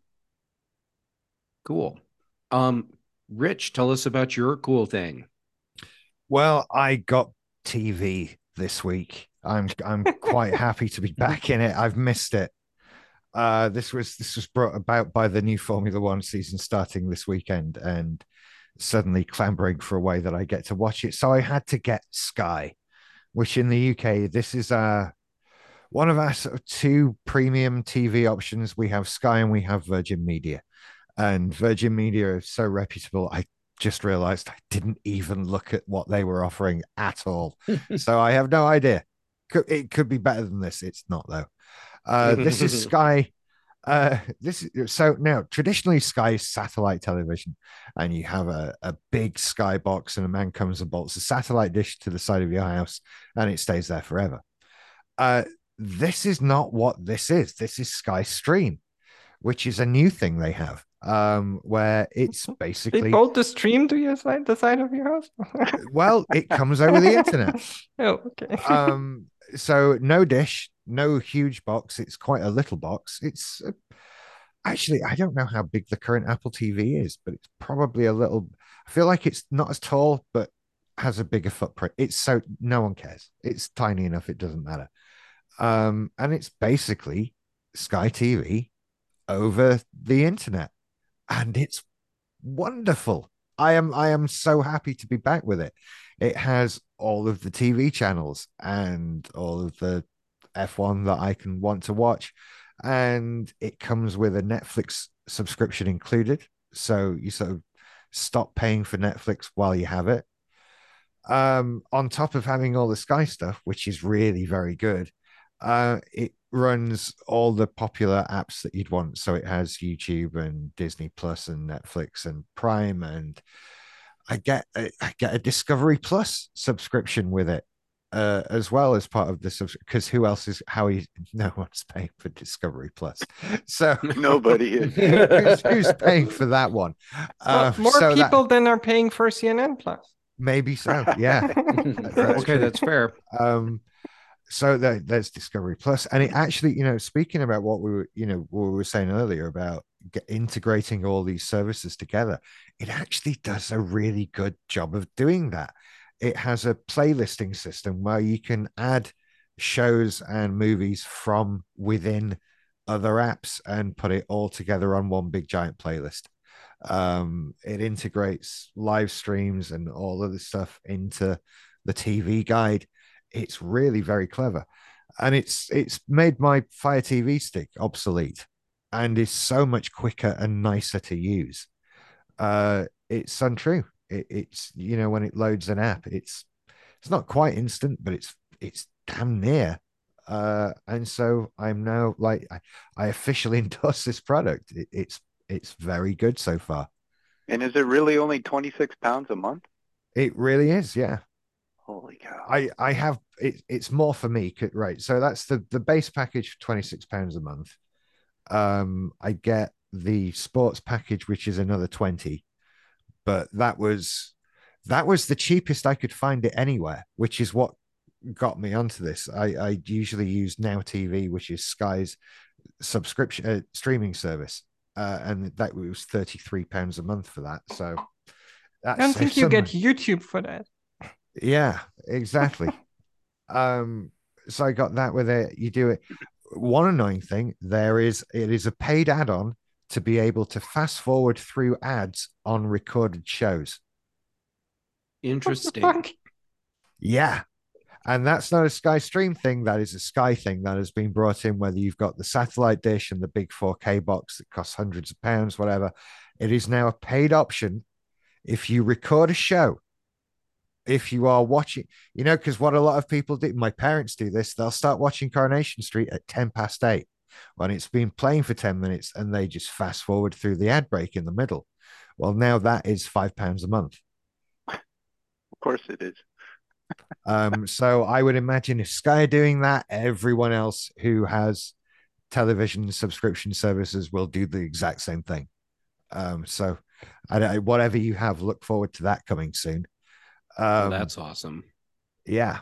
Cool. Um, Rich, tell us about your cool thing. Well, I got T V this week. I'm I'm quite happy to be back in it. I've missed it. Uh, this was this was brought about by the new Formula One season starting this weekend, and suddenly clambering for a way that I get to watch it. So I had to get Sky, which in the U K, this is uh one of our sort of two premium T V options. We have Sky and we have Virgin Media. And Virgin Media is so reputable. I just realized I didn't even look at what they were offering at all. So I have no idea. Could, it could be better than this. It's not, though. Uh, this is Sky. Uh, this is so now traditionally Sky is satellite television, and you have a, a big Sky box, and a man comes and bolts a satellite dish to the side of your house, and it stays there forever. Uh, this is not what this is. This is Sky Stream, which is a new thing they have, um, where it's They basically bolt the stream to your side, the side of your house. well, it comes over the internet. Oh, okay. Um, so no dish, no huge box. It's quite a little box. It's uh, actually I don't know how big the current Apple T V is, but it's probably a little. I feel like it's not as tall, but has a bigger footprint. It's so no one cares. It's tiny enough. It doesn't matter. Um, and it's basically Sky T V over the internet, and it's wonderful. I am I am so happy to be back with it. It has all of the T V channels and all of the F one that I can want to watch, and it comes with a Netflix subscription included, so you sort of stop paying for Netflix while you have it. Um, on top of having all the Sky stuff, which is really very good, uh, it runs all the popular apps that you'd want. So it has YouTube and Disney Plus and Netflix and Prime, and I get a, I get a Discovery Plus subscription with it uh, as well as part of the subscription. Because who else is how he? No one's paying for Discovery Plus, so Nobody is. who's, who's paying for that one? Uh, Well, more so that- people than are paying for C N N Plus. maybe so, yeah. That's Okay, true. that's fair. Um, so there, there's Discovery Plus, and it actually, you know, speaking about what we were, you know, what we were saying earlier about get, integrating all these services together, it actually does a really good job of doing that. It has a playlisting system where you can add shows and movies from within other apps and put it all together on one big giant playlist. Um, it integrates live streams and all of this stuff into the T V guide. It's really very clever. And it's it's made my Fire T V stick obsolete and is so much quicker and nicer to use. Uh, it's untrue. It, it's you know when it loads an app, it's it's not quite instant, but it's it's damn near. Uh, and so I'm now like I, I officially endorse this product. It, it's it's very good so far. And is it really only twenty-six pounds a month? It really is, yeah. Holy cow! I I have it. It's more for me, right? So that's the the base package for twenty-six pounds a month. Um, I get the sports package, which is another twenty, but that was that was the cheapest I could find it anywhere, which is what got me onto this. I, I usually use Now T V, which is Sky's subscription uh, streaming service, uh, and that was thirty-three pounds a month for that. So I don't think you get YouTube for that. Yeah, exactly. um, so I got that with it. You do it. One annoying thing there is it is a paid add-on to be able to fast forward through ads on recorded shows. Interesting. Yeah. And that's not a Sky Stream thing. That is a Sky thing that has been brought in, whether you've got the satellite dish and the big four K box that costs hundreds of pounds, whatever. It is now a paid option. If you record a show, if you are watching, you know, because what a lot of people do, my parents do this, they'll start watching Coronation Street at ten past eight when it's been playing for ten minutes and they just fast forward through the ad break in the middle. Well, now that is five pounds a month. Of course it is. um, so I would imagine if Sky are doing that, everyone else who has television subscription services will do the exact same thing. Um, so I don't, whatever you have, look forward to that coming soon. Um, oh, that's awesome. Yeah.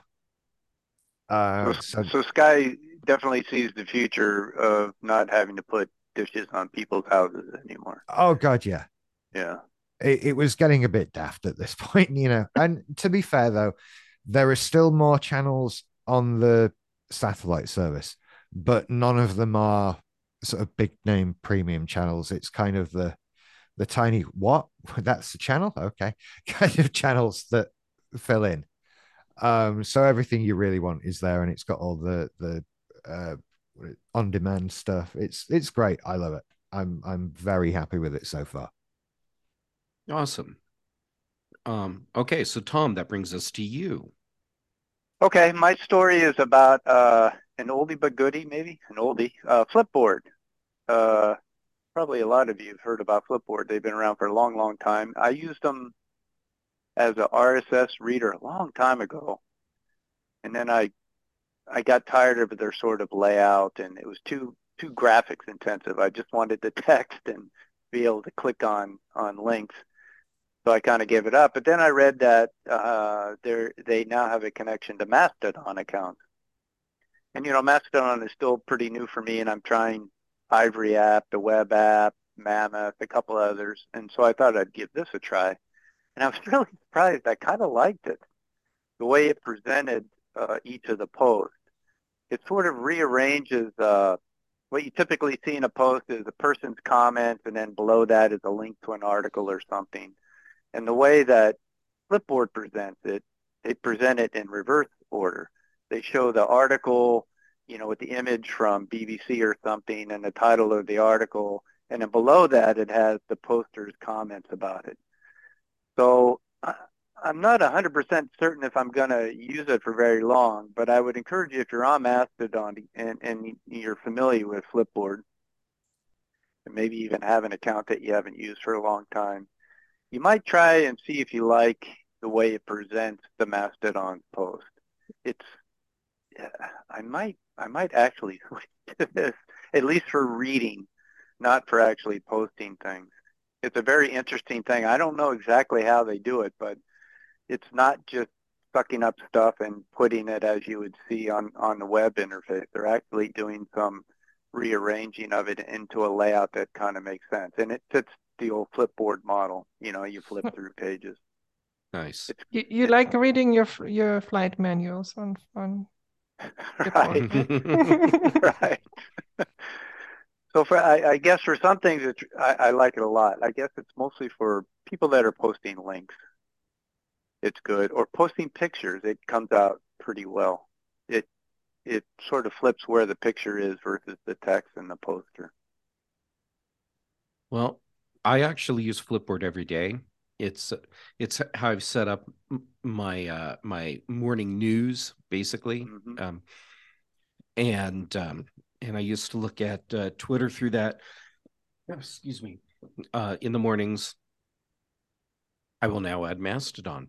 Uh, so, so, so Sky definitely sees the future of not having to put dishes on people's houses anymore. Oh God, yeah. Yeah. It, it was getting a bit daft at this point, you know. And to be fair, though, there are still more channels on the satellite service, but none of them are sort of big name premium channels. It's kind of the the tiny what? That's the channel, okay? Kind of channels that fill in. Um, so everything you really want is there, and it's got all the the uh, on demand stuff. It's it's great. I love it. I'm I'm very happy with it so far. Awesome. Um, okay, so Tom, that brings us to you. Okay, my story is about uh, an oldie but goodie, maybe an oldie uh, Flipboard. Uh, probably a lot of you have heard about Flipboard. They've been around for a long, long time. I used them as a R S S reader a long time ago, and then I I got tired of their sort of layout, and it was too too graphics intensive. I just wanted the text and be able to click on on links. So I kind of gave it up. But then I read that uh, they they now have a connection to Mastodon accounts. And, you know, Mastodon is still pretty new for me, and I'm trying Ivory app, the web app, Mammoth, a couple others. And so I thought I'd give this a try. And I was really surprised. I kind of liked it, the way it presented uh, each of the posts. It sort of rearranges uh, what you typically see in a post is a person's comments, and then below that is a link to an article or something. And the way that Flipboard presents it, they present it in reverse order. They show the article, you know, with the image from B B C or something and the title of the article. And then below that, it has the poster's comments about it. So I'm not one hundred percent certain if I'm going to use it for very long, but I would encourage you, if you're on Mastodon and, and you're familiar with Flipboard, and maybe even have an account that you haven't used for a long time, you might try and see if you like the way it presents the Mastodon post. It's, I might, I might actually switch to this, at least for reading, not for actually posting things. It's a very interesting thing. I don't know exactly how they do it, but it's not just sucking up stuff and putting it as you would see on, on the web interface. They're actually doing some rearranging of it into a layout that kind of makes sense. And it fits the old Flipboard model. You know, you flip through pages. Nice. It's, You, you like reading your your flight manuals on on. right. Right. So for I, I guess for some things it's, I, I like it a lot. I guess it's mostly for people that are posting links. it's good. Or posting pictures, it comes out pretty well. It it sort of flips where the picture is versus the text in the poster. Well, I actually use Flipboard every day. It's it's how I've set up my uh, my morning news, basically. Mm-hmm. Um, and um, and I used to look at uh, Twitter through that. Oh, excuse me. Uh, in the mornings, I will now add Mastodon.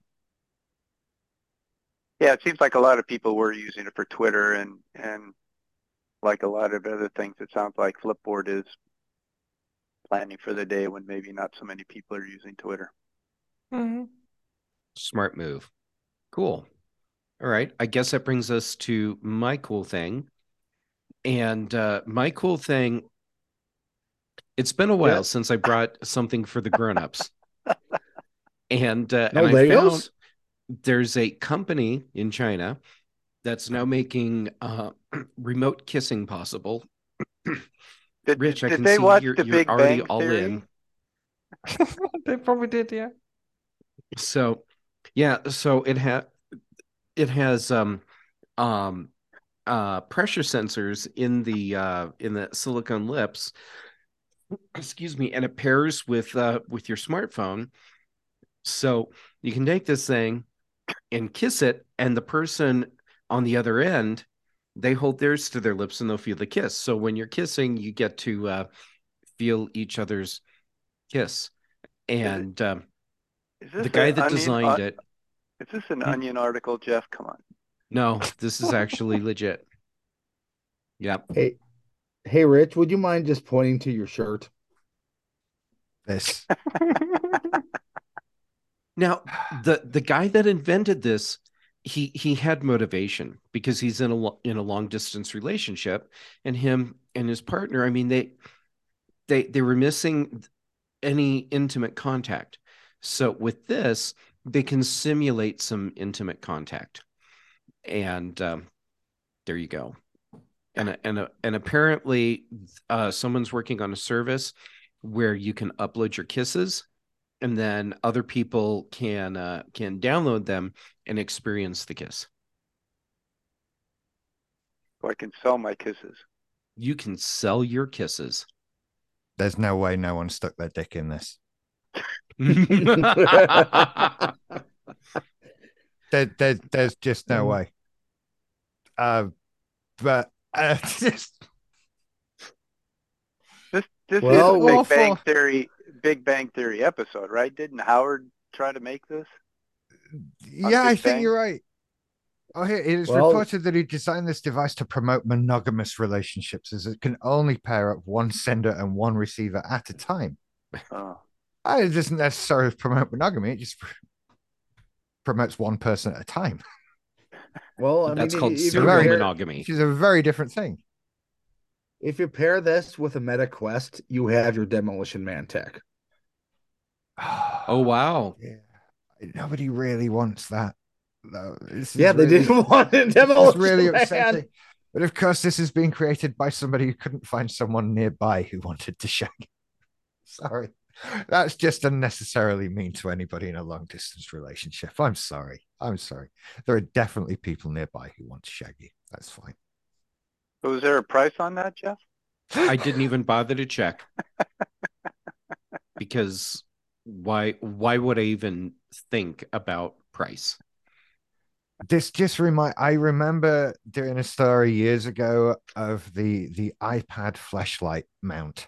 Yeah, it seems like a lot of people were using it for Twitter, and and like a lot of other things, it sounds like Flipboard is planning for the day when maybe not so many people are using Twitter. Mm-hmm. Smart move. Cool. All right. I guess that brings us to my cool thing. And uh, my cool thing, it's been a while Yeah. since I brought something for the grown-ups. and uh, No and I found Legos? there's a company in China that's now making uh, remote kissing possible. Did, Rich, I did can they see watch you're, The you're Big already Bang all Theory? in. They probably did, yeah. So, yeah, so it ha it has um um uh pressure sensors in the uh in the silicone lips, excuse me, and it pairs with uh with your smartphone. So you can take this thing and kiss it, and the person on the other end, they hold theirs to their lips and they'll feel the kiss. So when you're kissing, you get to uh feel each other's kiss. Is, it, And um, is the this guy an that onion? designed Uh, it, is this an hmm, Onion article, Jeff? Come on. no, this is actually legit. Yep. Hey, hey, Rich, would you mind just pointing to your shirt? This. Now, the the guy that invented this, he he had motivation because he's in a lo- in a long distance relationship, and him and his partner, I mean, they they they were missing any intimate contact. So with this, they can simulate some intimate contact, and um, there you go. And and and apparently, uh, someone's working on a service where you can upload your kisses, and then other people can uh, can download them and experience the kiss. So I can sell my kisses. You can sell your kisses. There's no way no one stuck their dick in this. there, there, there's just no way. Uh, but uh, just This this Well, is a Big awful. Bang Theory Big Bang Theory episode, right? Didn't Howard try to make this? yeah, I Big think Bang? you're right. Oh, here it is Well- reported that he designed this device to promote monogamous relationships, as it can only pair up one sender and one receiver at a time. Oh. Uh, It doesn't necessarily promote monogamy; it just pr- promotes one person at a time, Well, I That's mean, called if, if you pseudo pair, monogamy. which is a very different thing. if you pair this with a Meta Quest, you have your Demolition Man tech. Oh wow! Yeah, nobody really wants that. No, this is Yeah, they really, didn't want a this is Demolition really Man. upsetting. But of course, this is being created by somebody who couldn't find someone nearby who wanted to shag. Sorry, that's just unnecessarily mean to anybody in a long distance relationship. I'm sorry. I'm sorry. There are definitely people nearby who want to shag you. That's fine. So is there a price on that, Jeff? I didn't even bother to check because why? Why would I even think about price? This just remind I remember doing a story years ago of the the iPad flashlight mount.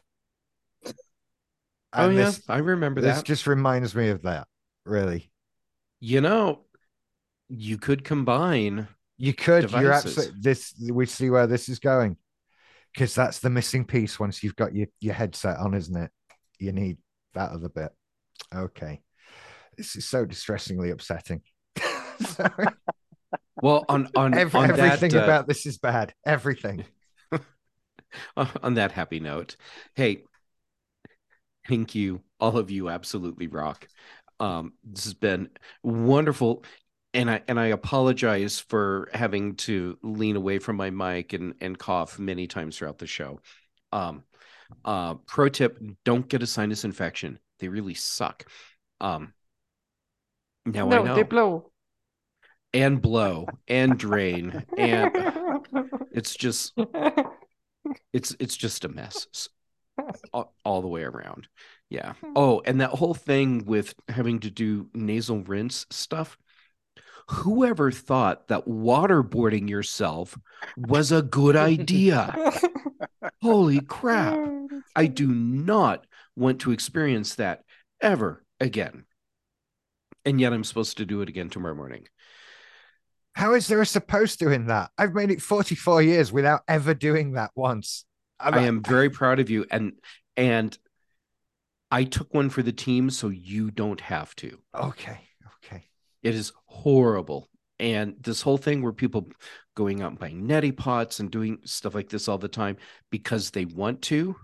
Oh And yeah, this, I remember this that. just reminds me of that, really. You know, you could combine. You could, you're Devices. absolutely this we see where this is going. Because that's the missing piece once you've got your, your headset on, isn't it? You need that other bit. Okay. This is so distressingly upsetting. Sorry. Well, on on Every, on everything that uh, about this is bad. Everything. on that happy note, hey, thank you, all of you, absolutely rock. Um, this has been wonderful, and I and I apologize for having to lean away from my mic and and cough many times throughout the show. Um, uh, pro tip: don't get a sinus infection; they really suck. Um, Now no, I know. they blow. And blow and drain. And it's just it's it's just a mess all, all the way around. Yeah. Oh, and that whole thing with having to do nasal rinse stuff. Whoever thought that waterboarding yourself was a good idea? Holy crap. I do not want to experience that ever again. And yet I'm supposed to do it again tomorrow morning. How is there a supposed to in that? I've made it forty-four years without ever doing that once. I'm, I am very proud of you. And and I took one for the team, so you don't have to. Okay. Okay. It is horrible. And this whole thing where people going out and buying neti pots and doing stuff like this all the time because they want to.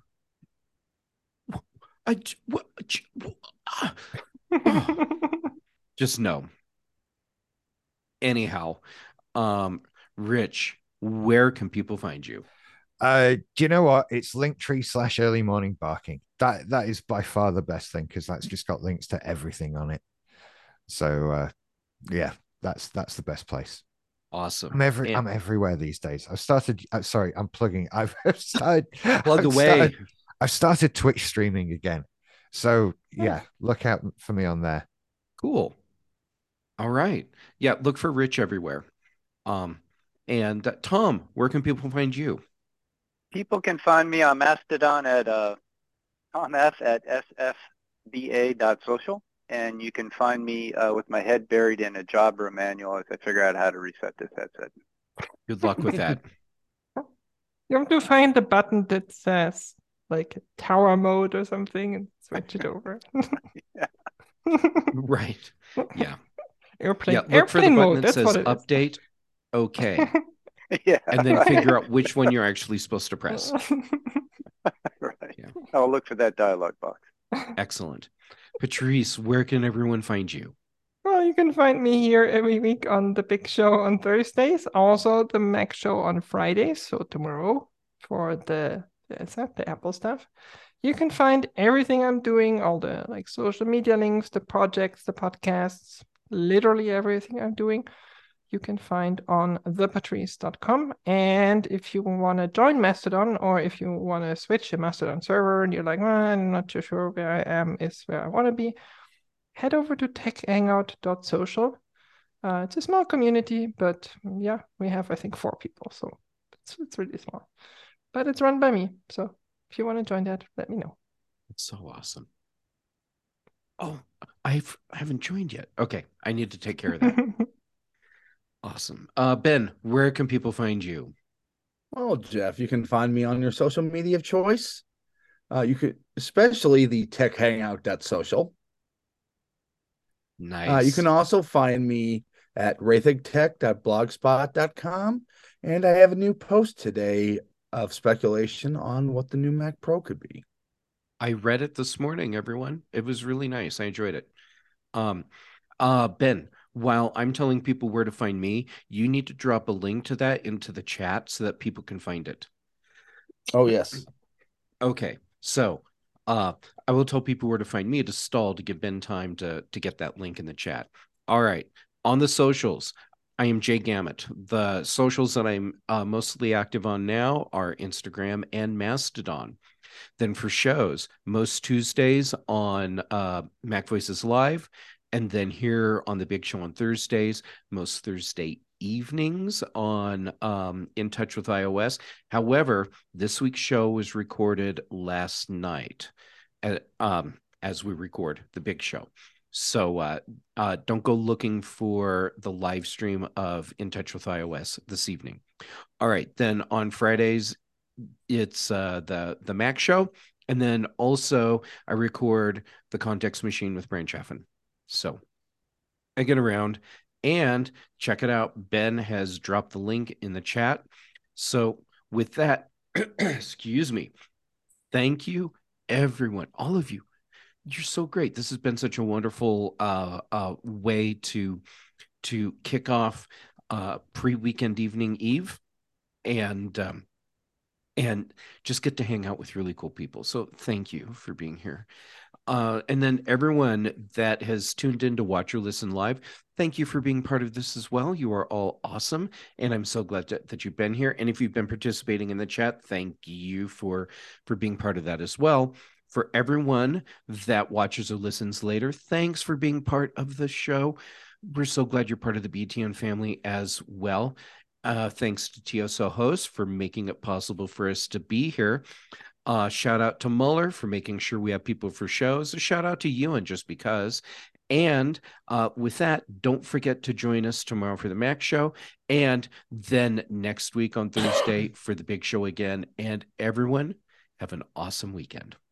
I, just no. Anyhow, um, Rich, where can people find you? Uh, do you know what? It's Linktree slash early morning barking. That that is by far the best thing because that's just got links to everything on it. So uh, yeah, that's that's the best place. Awesome. I'm every and- I'm everywhere these days. I've started. Uh, sorry, I'm plugging. I've started. Plug I've away. Started, I've started Twitch streaming again. So yeah, look out for me on there. Cool. All right. Yeah, look for Rich everywhere. Um, and uh, Tom, where can people find you? People can find me on Mastodon at uh, Tom F at s f b a dot social, and you can find me uh, with my head buried in a Jabra manual as I figure out how to reset this headset. Good luck with that. You have to find the button that says like tower mode or something and switch it over. Right. Yeah. Airplane, yeah. Look airplane for the button mode. that That's says what it update. Okay. Yeah. And then right. figure out which one you're actually supposed to press. Right. Yeah. I'll look for that dialog box. Excellent. Patrice, where can everyone find you? Well, you can find me here every week on the Big Show on Thursdays. Also, the Mac Show on Fridays. So tomorrow for the is that the Apple stuff. You can find everything I'm doing, all the like social media links, the projects, the podcasts, literally everything I'm doing. You can find on the patrice dot com. And if you want to join Mastodon or if you want to switch a Mastodon server and you're like, oh, I'm not too sure where I am is where I want to be, head over to tech hangout dot social. Uh, it's a small community, but yeah, we have, I think, four people. So it's, it's really small. But it's run by me. So if you want to join that, let me know. It's so awesome. Oh, I've, I haven't joined yet. Okay, I need to take care of that. Awesome. Uh, Ben, where can people find you? Well, Jeff, you can find me on your social media of choice. Uh, you could, especially the tech hangout dot social. Nice. Uh, you can also find me at rathigtech dot blogspot dot com. And I have a new post today of speculation on what the new Mac Pro could be. I read it this morning, everyone. It was really nice. I enjoyed it. Um, uh, Ben, while I'm telling people where to find me, you need to drop a link to that into the chat so that people can find it. Oh, yes. Okay. So uh, I will tell people where to find me to stall to give Ben time to, to get that link in the chat. All right. On the socials, I am Jay Gamut. The socials that I'm uh, mostly active on now are Instagram and Mastodon. Then for shows, most Tuesdays on uh, Mac Voices Live, and then here on the Big Show on Thursdays, most Thursday evenings on um, In Touch with iOS. However, this week's show was recorded last night at, um, as we record the Big Show. So uh, uh, don't go looking for the live stream of In Touch with iOS this evening. All right, then on Fridays, it's uh, the the Mac Show, and then also I record the Context Machine with Brian Chaffin. So I get around and check it out. Ben has dropped the link in the chat. So with that, excuse me, thank you everyone, all of you. You're so great. This has been such a wonderful uh, uh, way to to kick off uh, pre-weekend evening eve, and um, and just get to hang out with really cool people. So thank you for being here. Uh, and then everyone that has tuned in to watch or listen live, thank you for being part of this as well. You are all awesome. And I'm so glad to, that you've been here. And if you've been participating in the chat, thank you for, for being part of that as well. For everyone that watches or listens later, thanks for being part of the show. We're so glad you're part of the B T N family as well. Uh, thanks to T S O host for making it possible for us to be here. Uh, shout out to Muller for making sure we have people for shows. A shout out to Ewan just because. And uh, with that, don't forget to join us tomorrow for the Mac Show, and then next week on Thursday for the Big Show again. And everyone, have an awesome weekend.